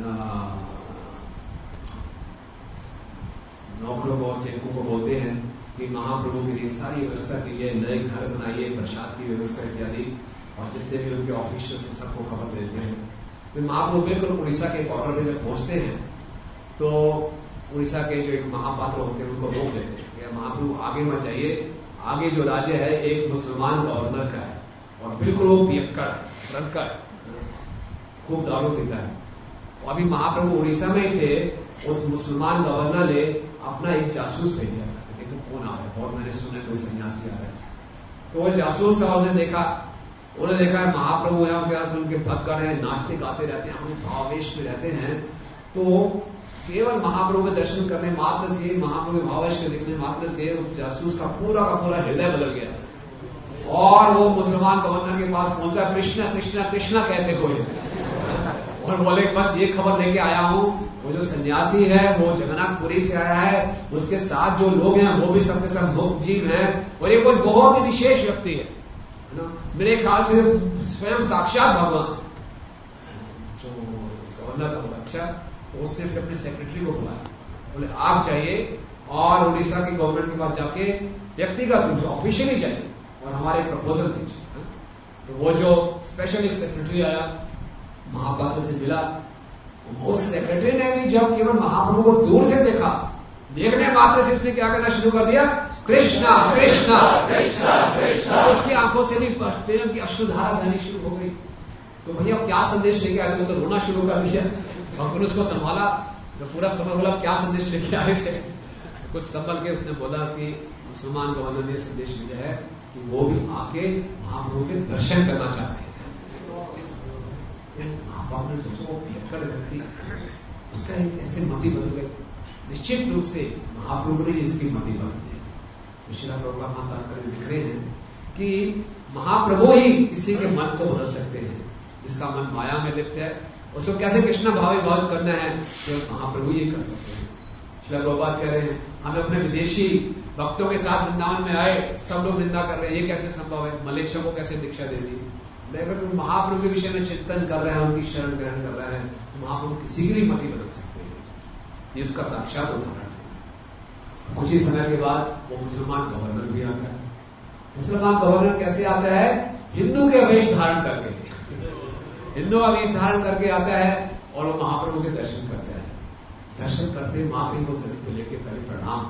नौकरों को, सेवकों को बोलते हैं कि महाप्रभु के लिए सारी व्यवस्था कीजिए, नए घर बनाइए, प्रसाद की व्यवस्था इत्यादि, और जितने भी उनके ऑफिशियल से सबको खबर देते हैं। तो महाप्रभु बिल्कुल उड़ीसा के बॉर्डर पे जब पहुंचते हैं तो उड़ीसा के जो एक महापात्र होते हैं उनको रोक लेते हैं कि महाप्रभु आगे मत जाइए, आगे जो राज्य है एक मुसलमान गवर्नर का है, और बिल्कुल वो पियक्कड़ रंकड़, खूब दारू पीता है। और अभी महाप्रभु उड़ीसा में ही थे, उस मुसलमान गवर्नर ने अपना एक जासूस भेजा था, लेकिन कौन आ रहा है, बहुत मैंने सुने कोई सन्यासी आ रहा है। तो वो जासूस साहब ने देखा, उन्होंने देखा है महाप्रभु है, उसके बाद उनके भक्त कर रहे हैं, नाचते गाते रहते हैं, अपने भावेश में रहते हैं। तो केवल महाप्रभु के दर्शन करने मात्र से, महाप्रभु के भावेश के दिखने मात्र से उस जासूस का पूरा का पूरा हृदय बदल गया, और वो मुसलमान गवर्नर के पास पहुंचा, कृष्णा कृष्णा कृष्णा कहते हुए, और बोले बस ये खबर लेके आया हूं, वो जो सन्यासी है वो जगन्नाथपुरी से आया है, उसके साथ जो लोग हैं वो भी सबके सब मुक्त जीव हैं, और ये कोई बहुत ही विशेष व्यक्ति है ना, मेरे ख्याल से स्वयं साक्षात भगवान। जो गवर्नर था वो अच्छा, तो उसने फिर अपने सेक्रेटरी को बुलाया, बोले आप जाइए और उड़ीसा की गवर्नमेंट के पास जाके व्यक्तिगत रूप से ऑफिशियली जाइए और हमारे प्रपोजल दीजिए। तो वो जो स्पेशल सेक्रेटरी आया, महापात्र से मिला, उस सेक्रेटरी ने भी जब केवल महाप्रभु को दूर से देखा, देखने मात्र से उसने क्या करना शुरू कर दिया, कृष्णा कृष्णा कृष्णा कृष्णा। उसकी आंखों से भी प्रेम की अश्रुधारा बहनी शुरू हो गई। तो भैया क्या संदेश लेके आए थे, तो रोना शुरू कर दिया। भक्तों ने उसको संभाला, तो पूरा समय बोला क्या संदेश लेके आए थे। कुछ संभल के उसने बोला कि मुसलमान गवर्नर ने संदेश मिला है कि वो भी आके महाप्रभु के दर्शन करना चाहते हैं। महाप्रभु ने सोचा वो भयंकर व्यक्ति, उसका एक ऐसे मति बदल गई। निश्चित रूप से महाप्रभु ने इसकी मति बदल दी। श्रील प्रभुपाद तात्पर्य लिख रहे हैं कि महाप्रभु ही किसी के मन को बदल सकते हैं, जिसका मन माया में लिप्त है। उसको कैसे कृष्ण भावी भाव करना है, तो महाप्रभु ही कर सकते हैं। श्रील प्रभुपाद कह रहे हैं हमें अपने विदेशी भक्तों के साथ वृंदावन में आए, सब लोग निंदा कर रहे हैं, ये कैसे संभव है, मलेच्छों को कैसे दीक्षा दे दी। लेकिन महाप्रभु के विषय में चिंतन कर रहे हैं, उनकी शरण ग्रहण कर रहे हैं, तो महाप्रभु किसी की भी मति बदल सकते हैं। ये उसका साक्षात उदाहरण है। कुछ ही समय के बाद वो मुसलमान गवर्नर भी आता है। मुसलमान गवर्नर कैसे आता है, हिंदू के वेश धारण करके, हिंदू का वेश धारण करके आता है और वो महाप्रभु के दर्शन करता है। दर्शन करते महाप्रभु को सभी को लेकर पहले प्रणाम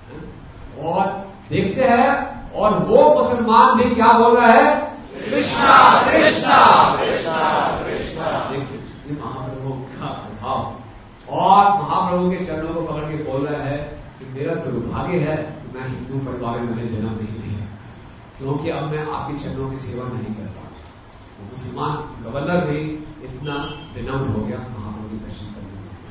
और देखते हैं, और वो मुसलमान भी क्या बोल रहा है, कृष्णा कृष्णा कृष्णा कृष्णा। देखिए ये महाप्रभु का प्रभाव। और महाप्रभु के चरणों को पकड़ के बोल रहा है कि मेरा दुर्भाग्य है कि मैं हिंदू परिवार में मैंने जन्म नहीं लिया, क्योंकि अब मैं आपके चरणों की सेवा नहीं करता। तो मुसलमान गवर्नर भी इतना विनम्र हो गया महाप्रभु के दर्शन करने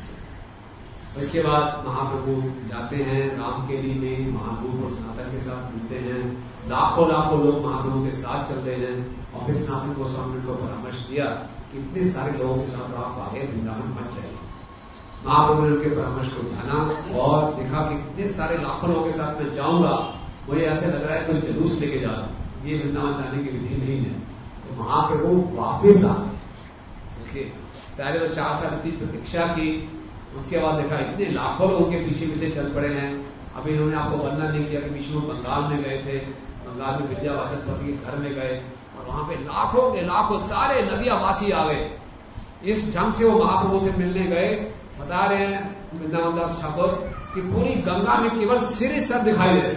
से। इसके बाद महाप्रभु जाते हैं रामकेली में, महाप्रभु और सनातन के साथ मिलते हैं। लाखों लाखों लोग महाप्रभु के साथ चल रहे हैं। और फिर सनातन गोस्वामी को परामर्श दिया कि इतने सारे लोगों के साथ आप आगे वृंदावन मत जाइए। महाप्रभु ने उनके परामर्श को जाना और देखा कि इतने सारे लाखों लोगों के साथ मैं जाऊंगा, मुझे ऐसे लग रहा है कोई जुलूस लेके जा रहा हूं, ये वृंदावन जाने की विधि नहीं है। तो महाप्रभु वापिस आ गए। देखिए पहले तो चार साल की प्रतीक्षा की, उसके बाद देखा इतने लाखों लोगों के पीछे पीछे चल पड़े हैं। अभी इन्होंने आपको वर्णन नहीं किया कि बीच में बंगाल में गए थे, बंगाल में विद्या वाचस्पति के घर में गए और वहां पे लाखों के लाखों सारे नदियावासी आ गए। इस ढंग से वो महाप्रभु से मिलने गए। बता रहे हैं वृंदावन दास ठाकुर कि पूरी गंगा में केवल सिर ही सर दिखाई दे रहे।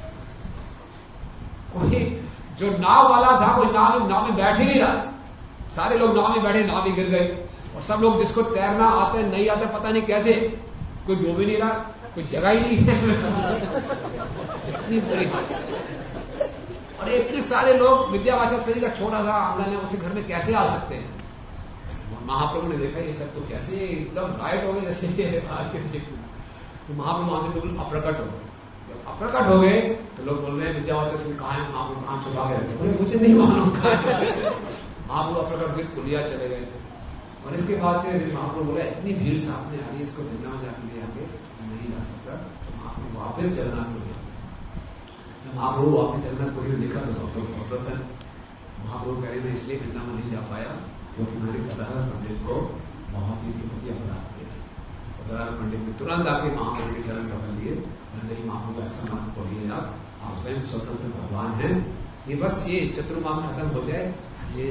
कोई जो नाव वाला था कोई नाव नाव में बैठ ही नहीं रहा, सारे लोग नाव में बैठे, नाव ही गिर गई। और सब लोग जिसको तैरना आते नहीं आते पता नहीं कैसे, कोई डूब ही नहीं रहा, कोई जगह ही नहीं है। इतनी बुरी हालत। और इतने सारे लोग विद्या वाचस्पति का छोटा सा आंगन है, उसके घर में कैसे आ सकते हैं। महाप्रभु ने देखा ये सब तो कैसे एकदम राइट हो गए जैसे आज के देखो। तो महाप्रभु वहां से बिल्कुल अप्रकट हो गए। जब अप्रकट हो गए तो लोग बोल रहे हैं विद्या वाचस्पति कहाँ है, महाप्रभु कहाँ छुपा के रखे, बोले मुझे नहीं मालूम। महाप्रभु अप्रकट हुए कुलिया चले गए थे। और इसके बाद से महाप्रभु बोला इतनी भीड़ सामने आ रही है, इसको वृंदावन जाके ले आके नहीं जा सकता। तो महाप्रभु वापस जगन्नाथपुरी गए। महाप्रभु वापस जगन्नाथपुरी में लिखा तो डॉक्टर प्रसन्न महाप्रभु कह रहे मैं इसलिए वृंदावन नहीं जा पाया क्योंकि मैंने गदाधर पंडित को बहुत ही कीमती अपराध किया। गदाधर पंडित ने तुरंत आके महाप्रभु के चरण पकड़ लिए, नहीं महाप्रभु ऐसा मत बोलिए, आप आप स्वयं स्वतंत्र भगवान हैं, ये बस ये चतुर्मास खत्म हो जाए, ये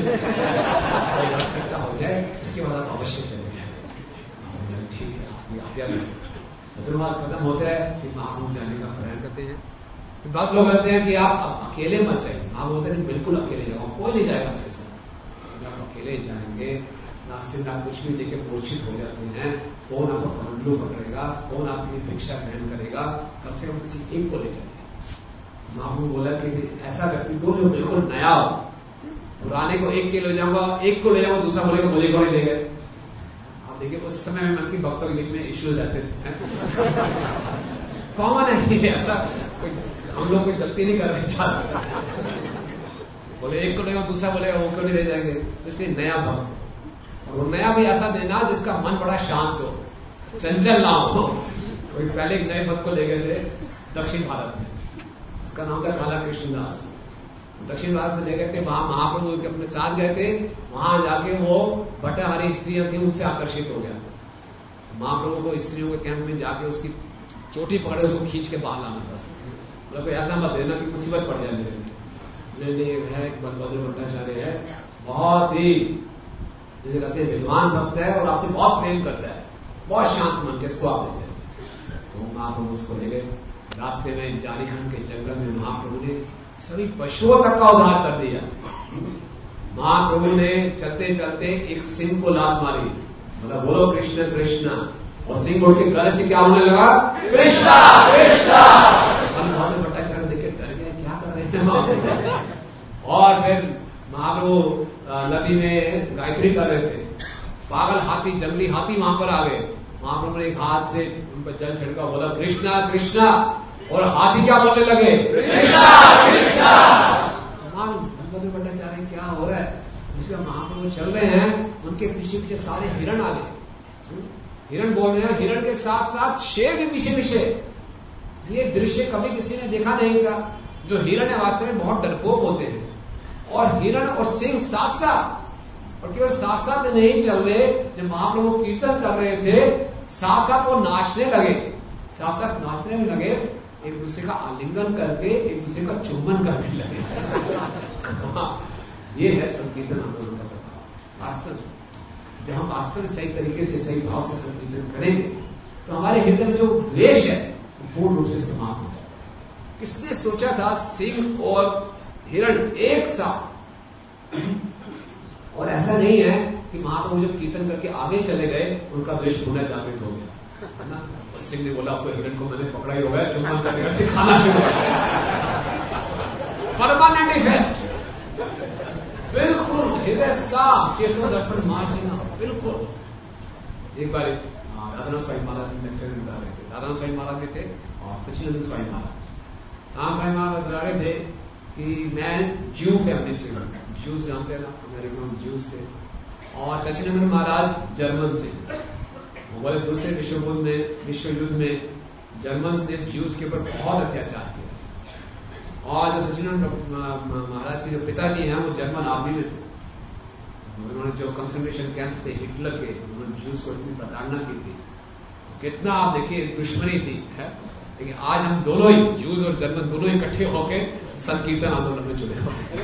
हो जाए, इसके बाद आप अवश्य चले जाए। ठीक है, चतुर्मास खत्म होता है फिर महाप्रभु जाने का प्रयास करते हैं। फिर बात लोग कहते हैं कि आप अकेले मत जाइए। आप बोलते हैं बिल्कुल अकेले जाओ, कोई नहीं जाएगा मेरे साथ। आप अकेले जाएंगे, नास्ते में आप कुछ भी देखे मूर्छित हो जाते हैं, कौन आपको कमंडलू पकड़ेगा, कौन आपकी भिक्षा ग्रहण करेगा, कम से कम किसी एक को ले जाएंगे। महाप्रभु बोला कि ऐसा व्यक्ति को जो बिल्कुल नया हो, पुराने को एक के ले जाऊंगा, एक को ले जाऊंगा, दूसरा बोलेगा मुझे कौन ले गए। आप देखिए उस समय में मन की भक्तों के बीच में इश्यू रहते थे। कॉमन है ऐसा, कोई हम लोग कोई गलती नहीं कर रहे चाहते, बोले एक को लेगा दूसरा बोलेगा वो क्यों नहीं ले जाएंगे। तो इसलिए नया भक्त, और वो नया भी ऐसा देना जिसका मन बड़ा शांत हो, चंचल ना हो। कोई पहले एक नए भक्त को ले गए थे दक्षिण भारत में, उसका नाम था काला कृष्णदास। दक्षिण भारत में ले गए थे, वहां महाप्रभु के अपने साथ गए थे। वहां जाके वो बटाहारी स्त्रियां थी उनसे आकर्षित हो गया। महाप्रभु को स्त्रियों के कैंप में जाके उसकी चोटी पकड़े उसको खींच के बाहर लाना पड़ा। मतलब कोई ऐसा मत देना कि मुसीबत पड़ जाए मेरे लिए। मेरे लिए है एक बलभद्र भट्टाचार्य है, बहुत ही जैसे कहते हैं विद्वान भक्त है और आपसे बहुत प्रेम करता है, बहुत शांत मन के, इसको आप ले जाए। तो महाप्रभु उसको ले गए। रास्ते में झारखंड के जंगल में महाप्रभु ने सभी पशुओं तक का उद्धार कर दिया। महाप्रभु ने चलते चलते एक सिंह को लात मारी, मतलब बोलो कृष्ण कृष्ण, और सिंह उठ के गरज से क्या होने लगा, कृष्णा कृष्णा। बलभद्र भट्टाचार्य देखे डर गए, क्या कर रहे हैं। और फिर महाप्रभु नदी में गायत्री कर रहे थे, पागल हाथी, जंगली हाथी वहां पर आ गए। महाप्रभु ने एक हाथ से उन पर जल छिड़का, बोला कृष्णा कृष्णा, और हाथी क्या बोलने लगे, कृष्णा कृष्णा। बलभद्र भट्टाचार्य क्या हो रहा है, इसका महाप्रभु चल रहे हैं, उनके पीछे पीछे सारे हिरण आ गए, हिरण बोल रहे हैं, हिरण के साथ साथ शेर भी पीछे पीछे। ये दृश्य कभी किसी ने देखा नहीं था। जो हिरण है वास्तव में बहुत डरपोक होते हैं, और हिरण और सिंह साथ साथ, और केवल साथ साथ नहीं चल रहे, जब महाप्रभु कीर्तन कर रहे थे साथ साथ वो नाचने लगे, साथ साथ नाचने में लगे, एक दूसरे का आलिंगन करके एक दूसरे का चुम्बन करने लगे। ये है संकीर्तन आंदोलन का प्रभाव। वास्तव जब हम वास्तव में सही तरीके से, सही भाव से संकीर्तन करेंगे तो हमारे हृदय में जो द्वेष है पूर्ण रूप से समाप्त हो जाता है। किसने सोचा था सिंह और हिरण एक साथ। और ऐसा नहीं है कि महाप्रभु जब कीर्तन करके आगे चले गए उनका द्वेष पुनः जागृत हो गया, है ना। और सिंह ने बोला अब तो हिरण को मैंने पकड़ा ही हो गया, चुम्बन करने करके खाना शुरू कर दिया। परमानेंट इफेक्ट, बिल्कुल हृदय साफ, चेतन दर्पण मार्जना, बिल्कुल। एक बार राधानाथ स्वामी महाराज लेक्चर में बता रहे थे, राधानाथ स्वामी महाराज में थे और सचिदानंद स्वामी महाराज। राधानाथ स्वामी महाराज बता रहे थे कि मैं ज्यू फैमिली से हूं, ज्यूस जानते हैं ना, अमेरिकन ज्यूस थे, और सचिदानंद महाराज जर्मन से। वो बोले दूसरे विश्व युद्ध में विश्व युद्ध में जर्मन्स ने ज्यूस के ऊपर बहुत अत्याचार किया, और जो सचिदानंद महाराज के जो पिताजी हैं वो जर्मन आर्मी में थे। उन्होंने जो कंसंट्रेशन कैंप्स थे हिटलर के, उन्होंने ज्यूस को इतनी प्रताड़ना की थी, कितना आप देखिए दुश्मनी थी, है। लेकिन आज हम दोनों ही, ज्यूज और जर्मन दोनों इकट्ठे होकर संकीर्तन आंदोलन में जुड़े हुए।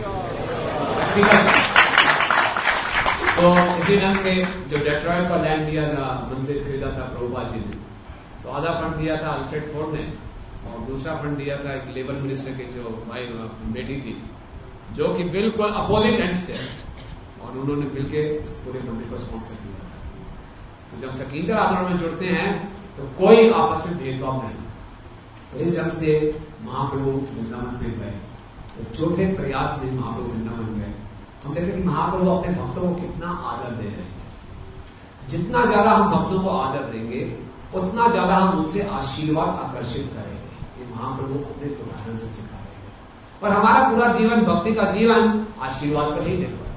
तो इसी ढंग से जो डेट्रॉयट का लैंड दिया था, मंदिर खरीदा था प्रभुपाद जी ने, तो आधा फंड दिया था अल्फ्रेड फोर्ड ने, और दूसरा फंड दिया था एक लेबर मिनिस्टर की जो भाई बेटी थी, जो कि बिल्कुल अपोजिट एंड से, और उन्होंने मिलकर इस पूरे मंदिर को स्पॉन्सर किया। तो जब संकीर्तन आंदोलन में जुड़ते हैं तो कोई आपस में भेदभाव नहीं। तो इस ढंग से महाप्रभु वृंदावन में गए, तो छोटे प्रयास में महाप्रभु वृंदावन गए। हम देखते कि महाप्रभु अपने भक्तों को कितना आदर दे रहे थे। जितना ज्यादा हम भक्तों को आदर देंगे उतना ज्यादा हम उनसे आशीर्वाद आकर्षित करेंगे। ये महाप्रभु अपने उदाहरण से सिखा रहे हैं। और हमारा पूरा जीवन, भक्ति का जीवन आशीर्वाद पर ही निर्भर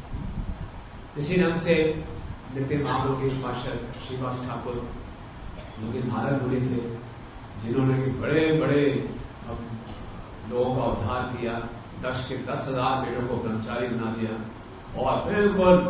है। इसी ढंग से देखते महाप्रभु के पार्षद श्रीवास ठाकुर, जो कि भारत बुरी थे, जिन्होंने बड़े बड़े लोगों का उद्धार किया, दस के दस हजार बेटों को ब्रह्मचारी बना दिया, और बिल्कुल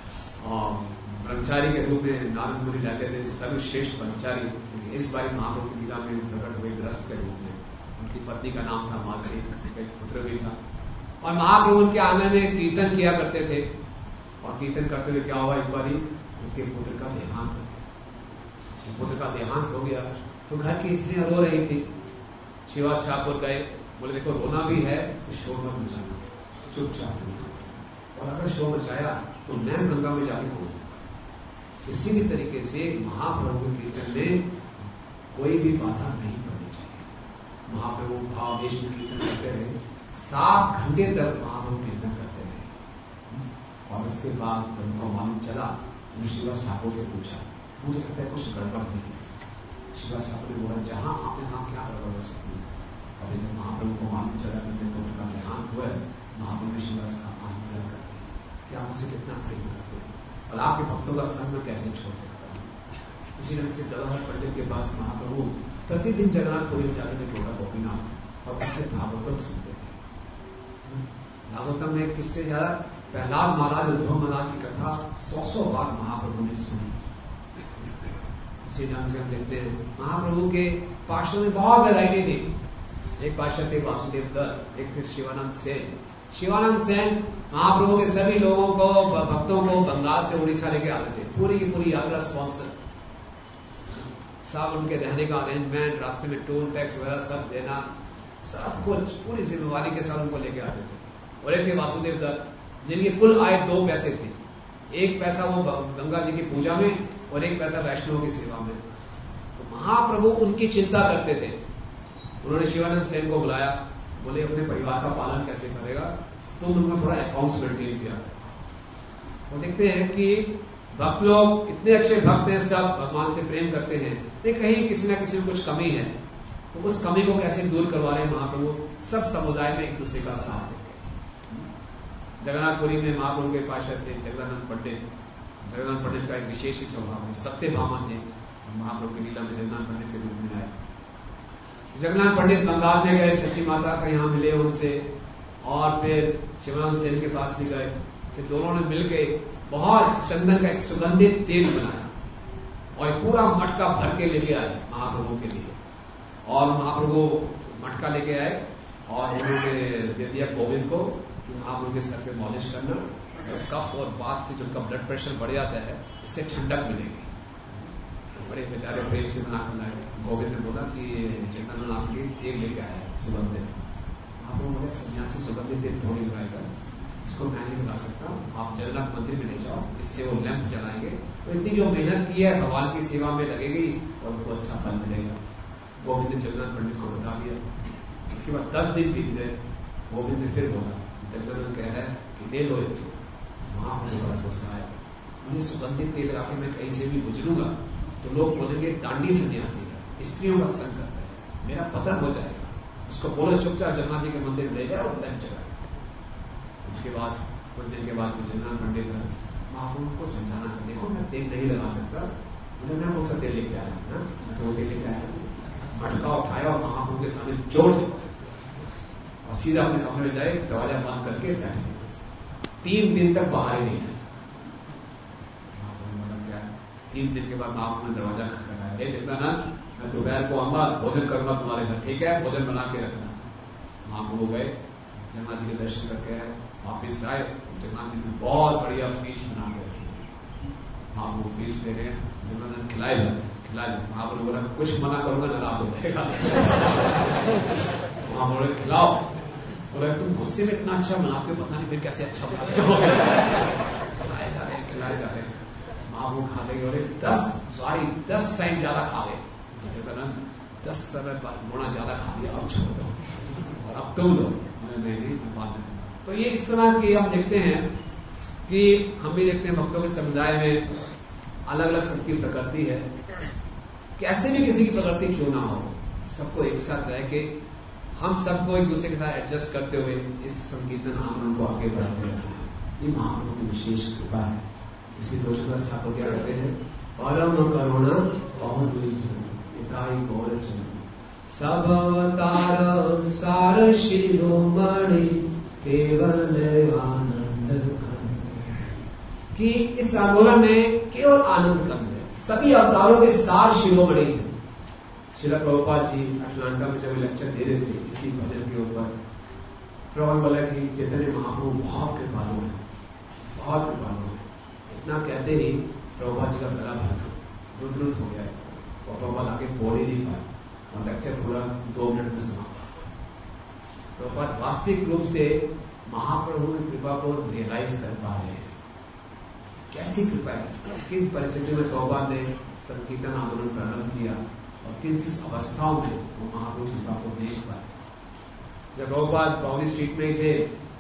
ब्रह्मचारी के रूप में नारद मुनि रहते थे, सर्वश्रेष्ठ ब्रह्मचारी। इस बार महाप्रभु की लीला में प्रकट हुए ग्रस्त के रूप में। उनकी पत्नी का नाम था माधवी, एक पुत्र भी था, और महाप्रभु उनके आंगन में कीर्तन किया करते थे। और कीर्तन करते हुए क्या हुआ, एक बार उनके पुत्र का देहांत हो गया। पुत्र का देहांत हो गया तो घर की स्त्रियां रो रही थी। श्रीवास ठाकुर गए, बोले देखो रोना भी है तो शोर मत मचाना, चुपचाप रोना, और अगर शोर मचाया तो मैं गंगा में जाके खोल। किसी भी तरीके से महाप्रभु के कीर्तन में कोई भी बाधा नहीं पड़नी चाहिए। महाप्रभु भावावेश में कीर्तन करते रहे, सात घंटे तक महाप्रभु कीर्तन करते रहे। और उसके बाद जब उनको मालूम चला, उन्होंने श्रीवास ठाकुर से पूछा, मुझे कहते हैं कुछ गड़बड़ नहीं। श्रीवास ठाकुर ने बोला, जहां आपने कहा क्या गड़बड़ हो सकती है। और जब महाप्रभु को मालूम चला कि तो उनका देहांत हुआ है, महाप्रभु ने श्रीवास का आंसू कर दिया कि आप उसे कितना प्रेम करते हैं और आपके भक्तों का संग में कैसे छोड़ सकता है। इसी ढंग से गदाधर पंडित के पास महाप्रभु प्रतिदिन जगन्नाथपुरी में जाकर टोटा गोपीनाथ और उनसे भागवतम सुनते थे। भागवतम में किससे ज्यादा प्रहलाद महाराज, उद्धव महाराज की कथा सौ सौ बार महाप्रभु ने सुनी। इसी ढंग से हम देखते हैं महाप्रभु के पार्षद में बहुत वैरायटी थी। एक पार्षद थे वासुदेव दत्त, एक थे शिवानंद सेन। शिवानंद सेन महाप्रभु के सभी लोगों को, भक्तों को बंगाल से उड़ीसा लेके आते थे, पूरी की पूरी यात्रा स्पॉन्सर, सब उनके रहने का अरेंजमेंट, रास्ते में टोल टैक्स वगैरह सब देना, सब कुछ पूरी जिम्मेवारी के साथ उनको लेके आते थे। और एक थे वासुदेव दत्त जिनकी कुल आय दो पैसे थी, एक पैसा वो गंगा जी की पूजा में और एक पैसा वैष्णव की सेवा में। तो महाप्रभु उनकी चिंता करते थे। उन्होंने शिवानंद सेन को बुलाया, बोले अपने परिवार का पालन कैसे करेगा, तो उन्होंने थोड़ा अकाउंट्स मेंटेन किया। तो देखते हैं कि भक्त लोग इतने अच्छे भक्त हैं, सब भगवान से प्रेम करते हैं, लेकिन कहीं किसी ना किसी में कुछ कमी है, तो उस कमी को कैसे दूर करवा रहे हैं महाप्रभु, सब समुदाय में एक दूसरे का साथ देते। जगन्नाथपुरी में महाप्रभु के पार्षद थे जगदानंद पंडित। जगन्नाथ पंडित का एक विशेष ही स्वभाव है, सत्य भामा थे, महाप्रभु की लीला में जगन्नाथ पंडित के रूप में आए। जगन्नाथ पंडित बंगाल में गए, सच्ची माता का यहां मिले उनसे, और फिर शिवानंद सेन के पास भी गए। फिर दोनों ने मिलकर बहुत चंदन का एक सुगंधित तेल बनाया और पूरा मटका भर के लेके आए महाप्रभु के लिए। और महाप्रभु मटका लेके आए और उन्होंने दे दिया गोविंद को कि महाप्रभु के सर पे मालिश करना, कफ और बात से जो उनका ब्लड प्रेशर बढ़ जाता है, इससे ठंडक मिलेगी। बड़े बेचारे प्रेम से बनाकर लाए। गोविंद ने बोला कि चेतन आपके तेल लेके आया सुगंधित। महाप्रभु बोले सन्यासी सुगंधित तेल थोड़ी लगाएगा, इसको मैं नहीं लगा सकता, आप जगन्नाथ मंदिर में ले जाओ, इससे वो लैंप जलाएंगे, तो इतनी जो मेहनत की है भगवान की सेवा में लगेगी और उनको अच्छा फल मिलेगा। गोविंद ने जगन्नाथ पंडित को बता दिया। इसके बाद दस दिन बीत गए। गोविंद ने फिर बोला, जगन्नाथ कह रहा है कि ले लो इसको। महाप्रभु बड़ा गुस्सा आया, मुझे सुगंधित तेल लगा के मैं कहीं से भी गुजरूंगा तो लोग बोलेंगे दांडी सन्यासी है, स्त्रियों का संग करता है, मेरा पतन हो जाएगा। उसको बोलो चुपचाप जगन्नाथ जी के मंदिर में ले जाए और लैंप जलाए। उसके बाद कुछ दिन के बाद जगन्नाथ पंडित महाप्रभु को समझाना चाहिए, देखो मैं तेल नहीं लगा सकता, मुझे मैं कौन सा तेल लेके आया ना, मैं तो वो तेल लेके आया। मटका उठाया और महाप्रभु के सामने जोर से और सीधा अपने कमरे में जाए, दरवाजा बंद करके बैठे। तीन दिन तक बाहर ही नहीं आए। मतलब क्या, तीन दिन के बाद महाप्रभु ने दरवाजा खटखटाया, हे जगन्नाथ मैं दोपहर को आऊंगा, भोजन करूंगा तुम्हारे घर, ठीक है, भोजन बना के रखना। महाप्रभु गए, जगन्नाथ जी के दर्शन करके आए, वापिस आए, जगन्नाथ जी ने बहुत बढ़िया फीस बना के रखी। महाप्रभु फीस ले गए, जगन्नाथ खिलाए खिलाए। महाप्रभु बोला कुछ मना करूंगा नाराज हो जाएगा। महाप्रभु बोले खिलाओ, बोला तुम गुस्से में इतना अच्छा बनाते हो, पता नहीं फिर कैसे अच्छा बनाते हो। खिलाए जा रहे खिलाए जा रहे महाप्रभु खा गए, बोले दस बारी दस टाइम ज्यादा खा गए। जगन्नाथ दस समय गुणा ज्यादा खा लिया, अब छोड़ दो और अब तुम लो। नहीं बात नहीं। तो ये इस तरह की हम देखते हैं कि हम भी देखते हैं भक्तों के समुदाय में अलग अलग सबकी प्रकृति है। कैसे भी किसी की प्रकृति क्यों ना हो, सबको एक साथ रह के हम सबको एक दूसरे के साथ एडजस्ट करते हुए इस संकीर्तन आंदोलन को आगे बढ़ाते रहते हैं। ये महाप्रभु की विशेष कृपा है। इसलिए तुलसीदास ठाकुर क्या कहते हैं, परम करुणा बहुत हुई गौर चरण सब अवतार सार शिरोमणि केवल आनंद कि इस आंदोलन में केवल आनंद कम है। सभी अवतारों के सार शिरोमणि हैं। श्रील प्रभुपाद जी अटलांटा में जब लेक्चर दे रहे थे इसी भजन के ऊपर, प्रभुपाद बोला कि चैतन्य महाप्रभु बहुत कृपालु है, बहुत कृपालु है। इतना कहते ही प्रभुपाद जी का गला भर रुद्रुत हो गया और प्रभुपाद आगे बोल ही नहीं पाए और लेक्चर पूरा दो मिनट में समाप्त। प्रभुपाद वास्तविक रूप से महाप्रभु की कृपा को रियलाइज कर पा रहे हैं। कैसी कृपा है, किन परिस्थितियों में प्रभुपाद ने संकीर्तन आंदोलन प्रारंभ किया और किस किस अवस्थाओं में वो महाप्रभु की कृपा को देख पाए। जब प्रभुपाद ब्राउनी स्ट्रीट में थे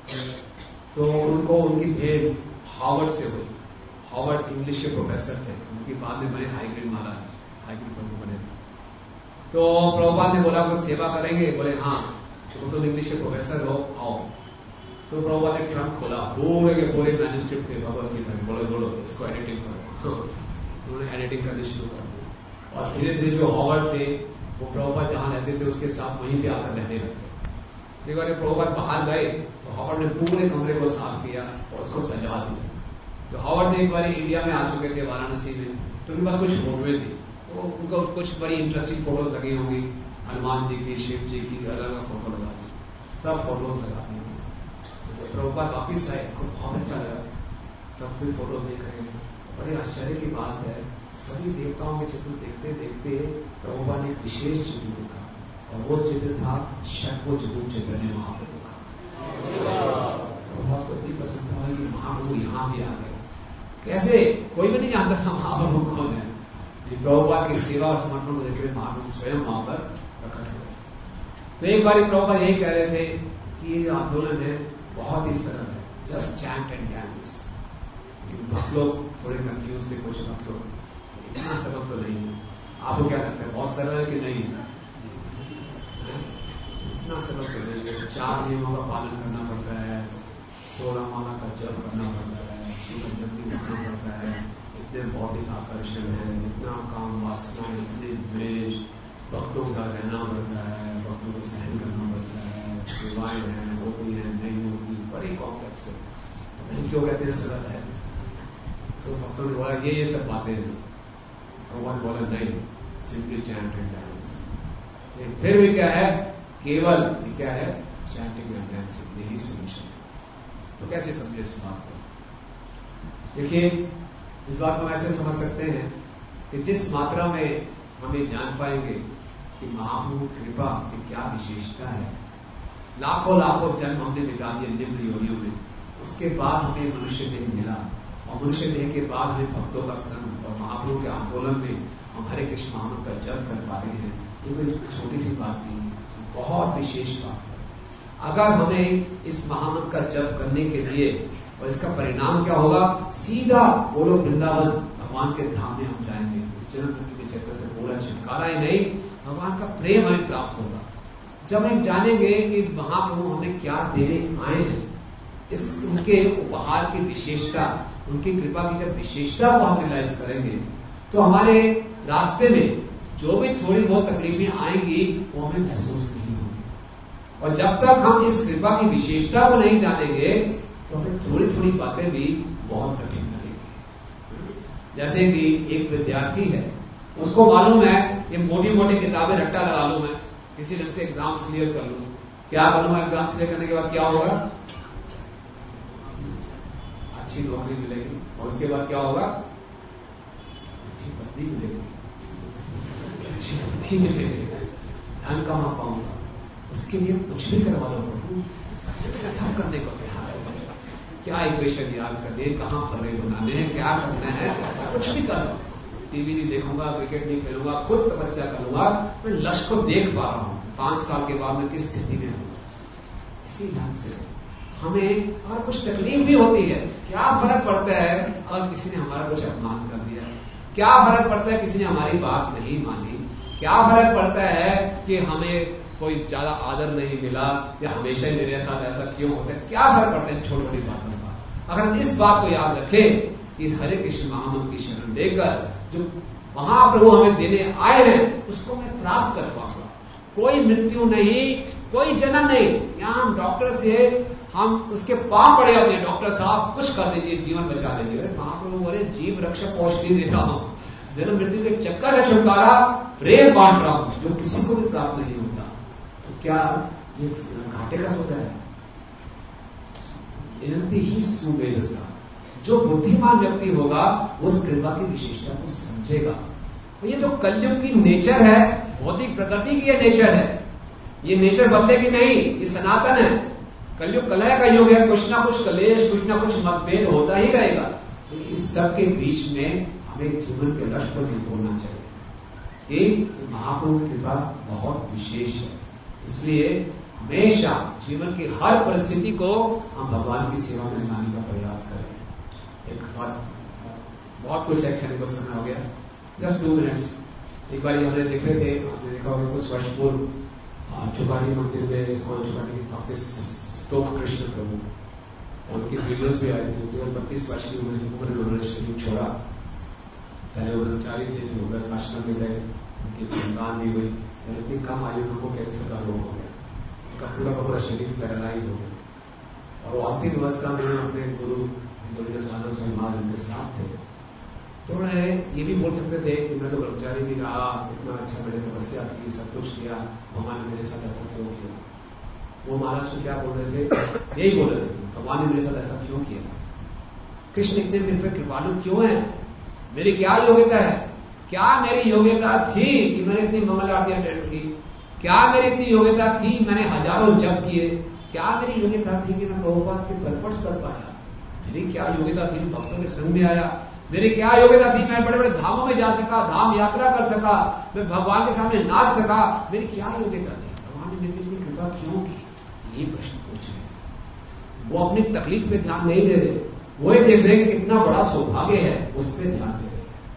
तो उनको उनकी भेंट हार्वर्ड से हुई। हार्वर्ड इंग्लिश के प्रोफेसर थे, उनकी बाद में बने हाईग्रेड माला हाईग्रेड प्रभु बने थे। तो प्रभुपाद ने बोला कुछ सेवा करेंगे, बोले हाँ, तो तुम इंग्लिश के प्रोफेसर हो, आओ। तो प्रभुपाद ने ट्रंक खोला, पूरे के पूरे मैन्युस्क्रिप्ट थे भगवत गीता में, बोलो बोलो इसको एडिटिंग करो। उन्होंने एडिटिंग करनी शुरू कर दी और धीरे धीरे जो हार्वर्ड थे वो प्रभुपाद जहां रहते थे उसके साथ वहीं पे आकर रहने लगे। एक बार प्रभुपाद बाहर गए तो हार्वर्ड ने पूरे कमरे को साफ किया और उसको सजा दिया। तो हार्वर्ड ने एक बार इंडिया में आ चुके थे वाराणसी में, तो उनके पास कुछ फोटोएं थी, तो उनको कुछ बड़ी इंटरेस्टिंग फोटोज लगी होंगी, हनुमान जी की, शिव जी की, अलग अलग फोटो लगा दी, सब फोटोज लगा दी। तो प्रभुपाद वापिस आए, उनको बहुत अच्छा लगा, सब फिर फोटो देख रहे हैं। बड़े आश्चर्य की बात है, सभी देवताओं के चित्र देखते देखते प्रभुपाद ने एक विशेष चित्र देखा, और वो चित्र था शतकों चित्र चैतन्य महाप्रभु का। प्रभुपाद को इतनी पसंद था कि महाप्रभु यहां भी आ गए। कैसे? कोई भी नहीं जानता था महाप्रभु कौन है। प्रभुपाद की सेवा और समर्पण को देखकर महाप्रभु स्वयं वहां पर प्रकट हुए। तो एक बार प्रभुपाद यही कह रहे थे कि ये आंदोलन है बहुत ही सरल है, जस्ट चैंट एंड डांस। आप लोग थोड़े कंफ्यूज थे, कुछ आप लोग, इतना सरल तो नहीं है। आपको क्या लगता है, बहुत सरल है कि नहीं? इतना सरल तो नहीं है। चार नियमों का पालन करना पड़ता है, सोलह माला का जप करना पड़ता है, जप भी करना पड़ता है, इतने भौतिक आकर्षण है, इतना काम वासना, इतने द्वेष, भक्तों के साथ रहना पड़ता है, भक्तों को सहन करना पड़ता है, सेवाएं हैं, होती है नहीं होती, बड़ी कॉम्प्लेक्स है। नहीं क्यों कहते हैं सरल है? तो भक्तों ने बोला ये ये सब बातें हैं। भगवान बोला नहीं, सिंपली चैंट एंड डांस। फिर भी क्या है, केवल क्या है, चैंटिंग एंड डांसिंग, यही सोल्यूशन। तो कैसे समझे इस बात को? देखिए, इस बात को ऐसे समझ सकते हैं कि जिस मात्रा में हम ये जान पाएंगे कि महाप्रभु कृपा की क्या विशेषता है, लाखों लाखों जन्म हमने बिता दिए निम्न योनियों में, उसके बाद हमें मनुष्य देह मिला, और मनुष्य देह के बाद हमें भक्तों का संग और महाप्रभु के आंदोलन में हम हरे कृष्ण महामंत्र का जप कर पा रहे हैं। ये कोई छोटी सी बात नहीं है, बहुत विशेष बात है। अगर हमें इस महामंत्र का जप करने के लिए, और इसका परिणाम क्या होगा, सीधा बोलो वृंदावन भगवान के धाम में हम जाएंगे। इस जन्म मृत्यु के चक्कर से पूरा छुटकारा ही नहीं, भगवान का प्रेम हमें प्राप्त होगा। जब हम जानेंगे कि महाप्रभु हमें क्या देने आए हैं, इस उनके उपहार की विशेषता, उनकी कृपा की जब विशेषता को हम रियलाइज करेंगे, तो हमारे रास्ते में जो भी थोड़ी बहुत तकलीफें आएंगी वो हमें महसूस नहीं होगी। और जब तक हम इस कृपा की विशेषता को नहीं जानेंगे तो हमें थोड़ी थोड़ी बातें भी बहुत कठिन लगेंगी। जैसे कि एक विद्यार्थी है, उसको मालूम है ये मोटी मोटी किताबें रट्टा लगा लूं, मैं किसी ढंग से एग्जाम्स क्लियर कर लूं, क्या करूंगा, एग्जाम्स क्लियर करने के बाद क्या होगा, अच्छी नौकरी मिलेगी, और उसके बाद क्या होगा, अच्छी पत्नी मिलेगी, अच्छी पत्नी मिलेगी, धन कमा पाऊंगा, उसके लिए कुछ भी करवा लो प्रभु, सब करने को तैयार है। क्या इक्वेशन याद करने, कहां फर्रे बनाने हैं, क्या करना है, कुछ भी कर लो। टीवी नहीं देखूंगा, क्रिकेट नहीं खेलूंगा, खुद तपस्या करूंगा, मैं लक्ष्य को देख पा रहा हूं, पांच साल के बाद मैं किस स्थिति में हूं। इसी ढंग से हमें अगर कुछ तकलीफ भी होती है, क्या फर्क पड़ता है अगर किसी ने हमारा कुछ अपमान कर दिया, क्या फर्क पड़ता है किसी ने हमारी बात नहीं मानी, क्या फर्क पड़ता है कि हमें कोई ज्यादा आदर नहीं मिला, या हमेशा ही मेरे साथ ऐसा क्यों होता है, क्या फर्क पड़ता है छोटी छोटी बातों का। अगर हम इस बात को याद रखें कि इस हरे कृष्ण महामंत्र की शरण लेकर जो महाप्रभु हमें देने आए हैं उसको मैं प्राप्त कर पाऊंगा। कोई मृत्यु नहीं, कोई जन्म नहीं। यहां हम डॉक्टर से हम उसके पांव पड़े होते हैं, डॉक्टर साहब कुछ कर दीजिए, जीवन बचा लीजिए। अरे महाप्रभु बोले जीव रक्षक औषधि दे रहा हूं, जन्म मृत्यु के चक्कर से छुटकारा प्रेम बांट रहा हूं, जो किसी को भी प्राप्त नहीं होता। तो क्या ये घाटे का सौदा है? ही सुवेदसा, जो बुद्धिमान व्यक्ति होगा वो उस कृपा की विशेषता को समझेगा। तो ये जो कलयुग की नेचर है, भौतिक प्रकृति की ये नेचर है, ये नेचर बदलेगी नहीं, ये सनातन है। कलयुग कलह का युग है, कुछ ना कुछ कलेश, कुछ ना कुछ मतभेद होता ही रहेगा। तो इस सब के बीच में हमें जीवन के लक्ष्य को नहीं भूलना चाहिए कि महाप्रभु की कृपा बहुत विशेष है। इसलिए हमेशा जीवन की हर परिस्थिति को हम भगवान की सेवा में लगाने का प्रयास करें। एक बात, बहुत कुछ है, कहने को समय हो गया, जस्ट टू मिनट्स। एक बार हमने देखे थे, आपने देखा होगा कुछ वर्ष पूर्व चुपानी मंदिर में चुपानी के भक्त स्तोक कृष्ण प्रभु, उनके वीडियोज भी आए थे। केवल बत्तीस वर्ष की उम्र में उन्होंने शरीर छोड़ा। पहले वो ब्रह्मचारी थे, फिर उग्रस आश्रम में गए, उनकी संतान भी हुई, इतनी कम आयु में उनको कैंसर का रोग हो गया, उनका पूरा का पूरा शरीर पैरालाइज हो गया। और वो अंतिम अवस्था में अपने गुरु स्वामी महाराज उनके साथ थे। तो उन्होंने ये भी बोल सकते थे कि मैं तो ब्रह्मचारी भी रहा, इतना अच्छा मैंने तपस्या की, सब कुछ किया, भगवान ने मेरे साथ ऐसा क्यों किया? वो महाराज को क्या बोल रहे थे? यही बोल रहे थे, भगवान ने मेरे साथ ऐसा क्यों किया? कृष्ण इतने मेरे पे कृपालु क्यों है? मेरी क्या योग्यता है? क्या मेरी योग्यता थी कि मैंने इतनी मंगल आरतियां अटेंड की? क्या मेरी इतनी योग्यता थी मैंने हजारों जप किए? क्या मेरी योग्यता थी कि मैं प्रभुपाद के तलपट कर पाया? मेरी क्या योग्यता थी भक्तों के संग में आया? मेरी क्या योग्यता थी मैं बड़े बड़े धामों में जा सका, धाम यात्रा कर सका, मैं भगवान के सामने नाच सका? मेरी क्या योग्यता थी? भगवान ने मेरे पे इतनी कृपा क्यों की? ये प्रश्न पूछ रहे। वो अपनी तकलीफ पे ध्यान नहीं दे रहे, वो ये देख रहे कि कितना बड़ा सौभाग्य है, उस पर ध्यान दे रहे।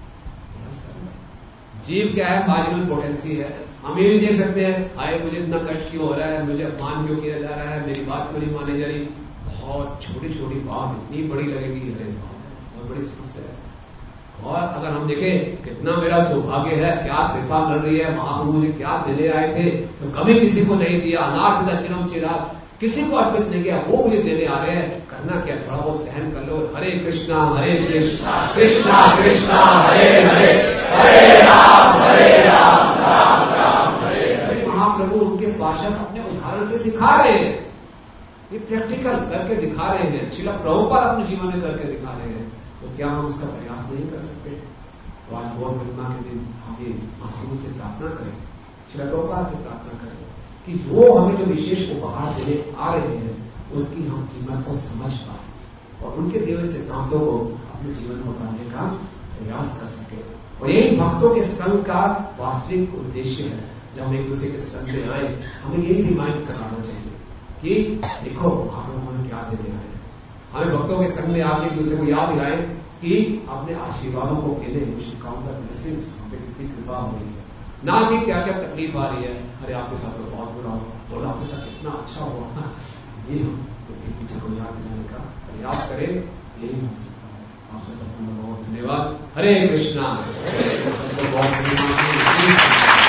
जीव क्या है? मार्जिनल पोटेंसी है। हम ये भी देख सकते हैं, आए मुझे इतना कष्ट क्यों हो रहा है, मुझे अपमान क्यों किया जा रहा है, मेरी बात क्यों नहीं मानी जा रही? बहुत छोटी छोटी बात इतनी बड़ी लगेगी, अरे बहुत बड़ी समस्या है। और अगर हम देखें कितना मेरा सौभाग्य है, क्या कृपा मिल रही है, महाप्रभु मुझे क्या देने आए थे, तो कभी किसी को नहीं दिया, अनाथ दक्षिणम चिराग, किसी को अर्पित नहीं किया, वो मुझे देने आ रहे हैं। करना क्या? थोड़ा बहुत सहन कर लो। हरे कृष्णा हरे कृष्णा कृष्णा कृष्णा हरे हरे, हरे राम हरे राम राम राम हरे हरे। महाप्रभु उनके पार्षद अपने उदाहरण से सिखा रहे हैं, ये प्रैक्टिकल करके दिखा रहे हैं। श्रील प्रभुपाद अपने जीवन में करके दिखा रहे हैं, तो क्या हम उसका प्रयास नहीं कर सकते? तो आज गौर पूर्णिमा के दिन हम ये महाप्रभु से प्रार्थना करें, श्रील प्रभुपाद से प्रार्थना करें कि वो हमें जो विशेष उपहार देने आ रहे हैं उसकी हम कीमत को समझ पाए और उनके दिए हुए सिद्धांतों को अपने जीवन में उतारने का प्रयास कर सके। और यही भक्तों के संग का वास्तविक उद्देश्य है। जब हम एक दूसरे के संग में आए, हमें यही रिमाइंड कराना चाहिए कि देखो आप लोग हमें क्या देने आए हैं। हमें भक्तों के संग में आके एक दूसरे को याद दिलाए कि अपने आशीर्वादों को गिने, शिकाओं का ब्लेसिंग्स हम पे कितनी कृपा हो रही है, ना कि क्या क्या तकलीफ आ रही है। अरे आपके साथ तो बहुत बुरा हो, बोला आपके साथ कितना अच्छा हुआ, ये हम तो एक दूसरे को याद दिलाने का प्रयास करें, यही हो सकता है। आप सबको बहुत बहुत धन्यवाद। हरे कृष्णा। सबको बहुत धन्यवाद।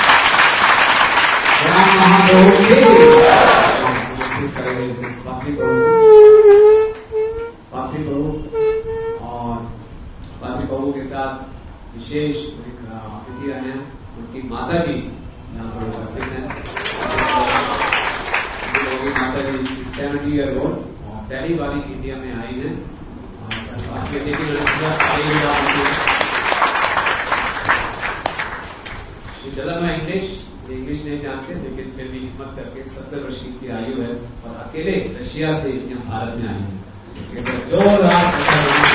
पापी प्रभु और पापी प्रभु के साथ विशेष अतिथि आए हैं, उनकी माता जी यहाँ पर उपस्थित हैं। माता जी सेवेंटी ईयर ओल्ड और पहली बारी इंडिया में आई है। चला मैं इंग्लिश इंग्लिश नहीं जानते, लेकिन फिर भी हिम्मत करके सत्तर वर्ष की आयु है और अकेले रशिया से यहाँ भारत में आई है। जोरदार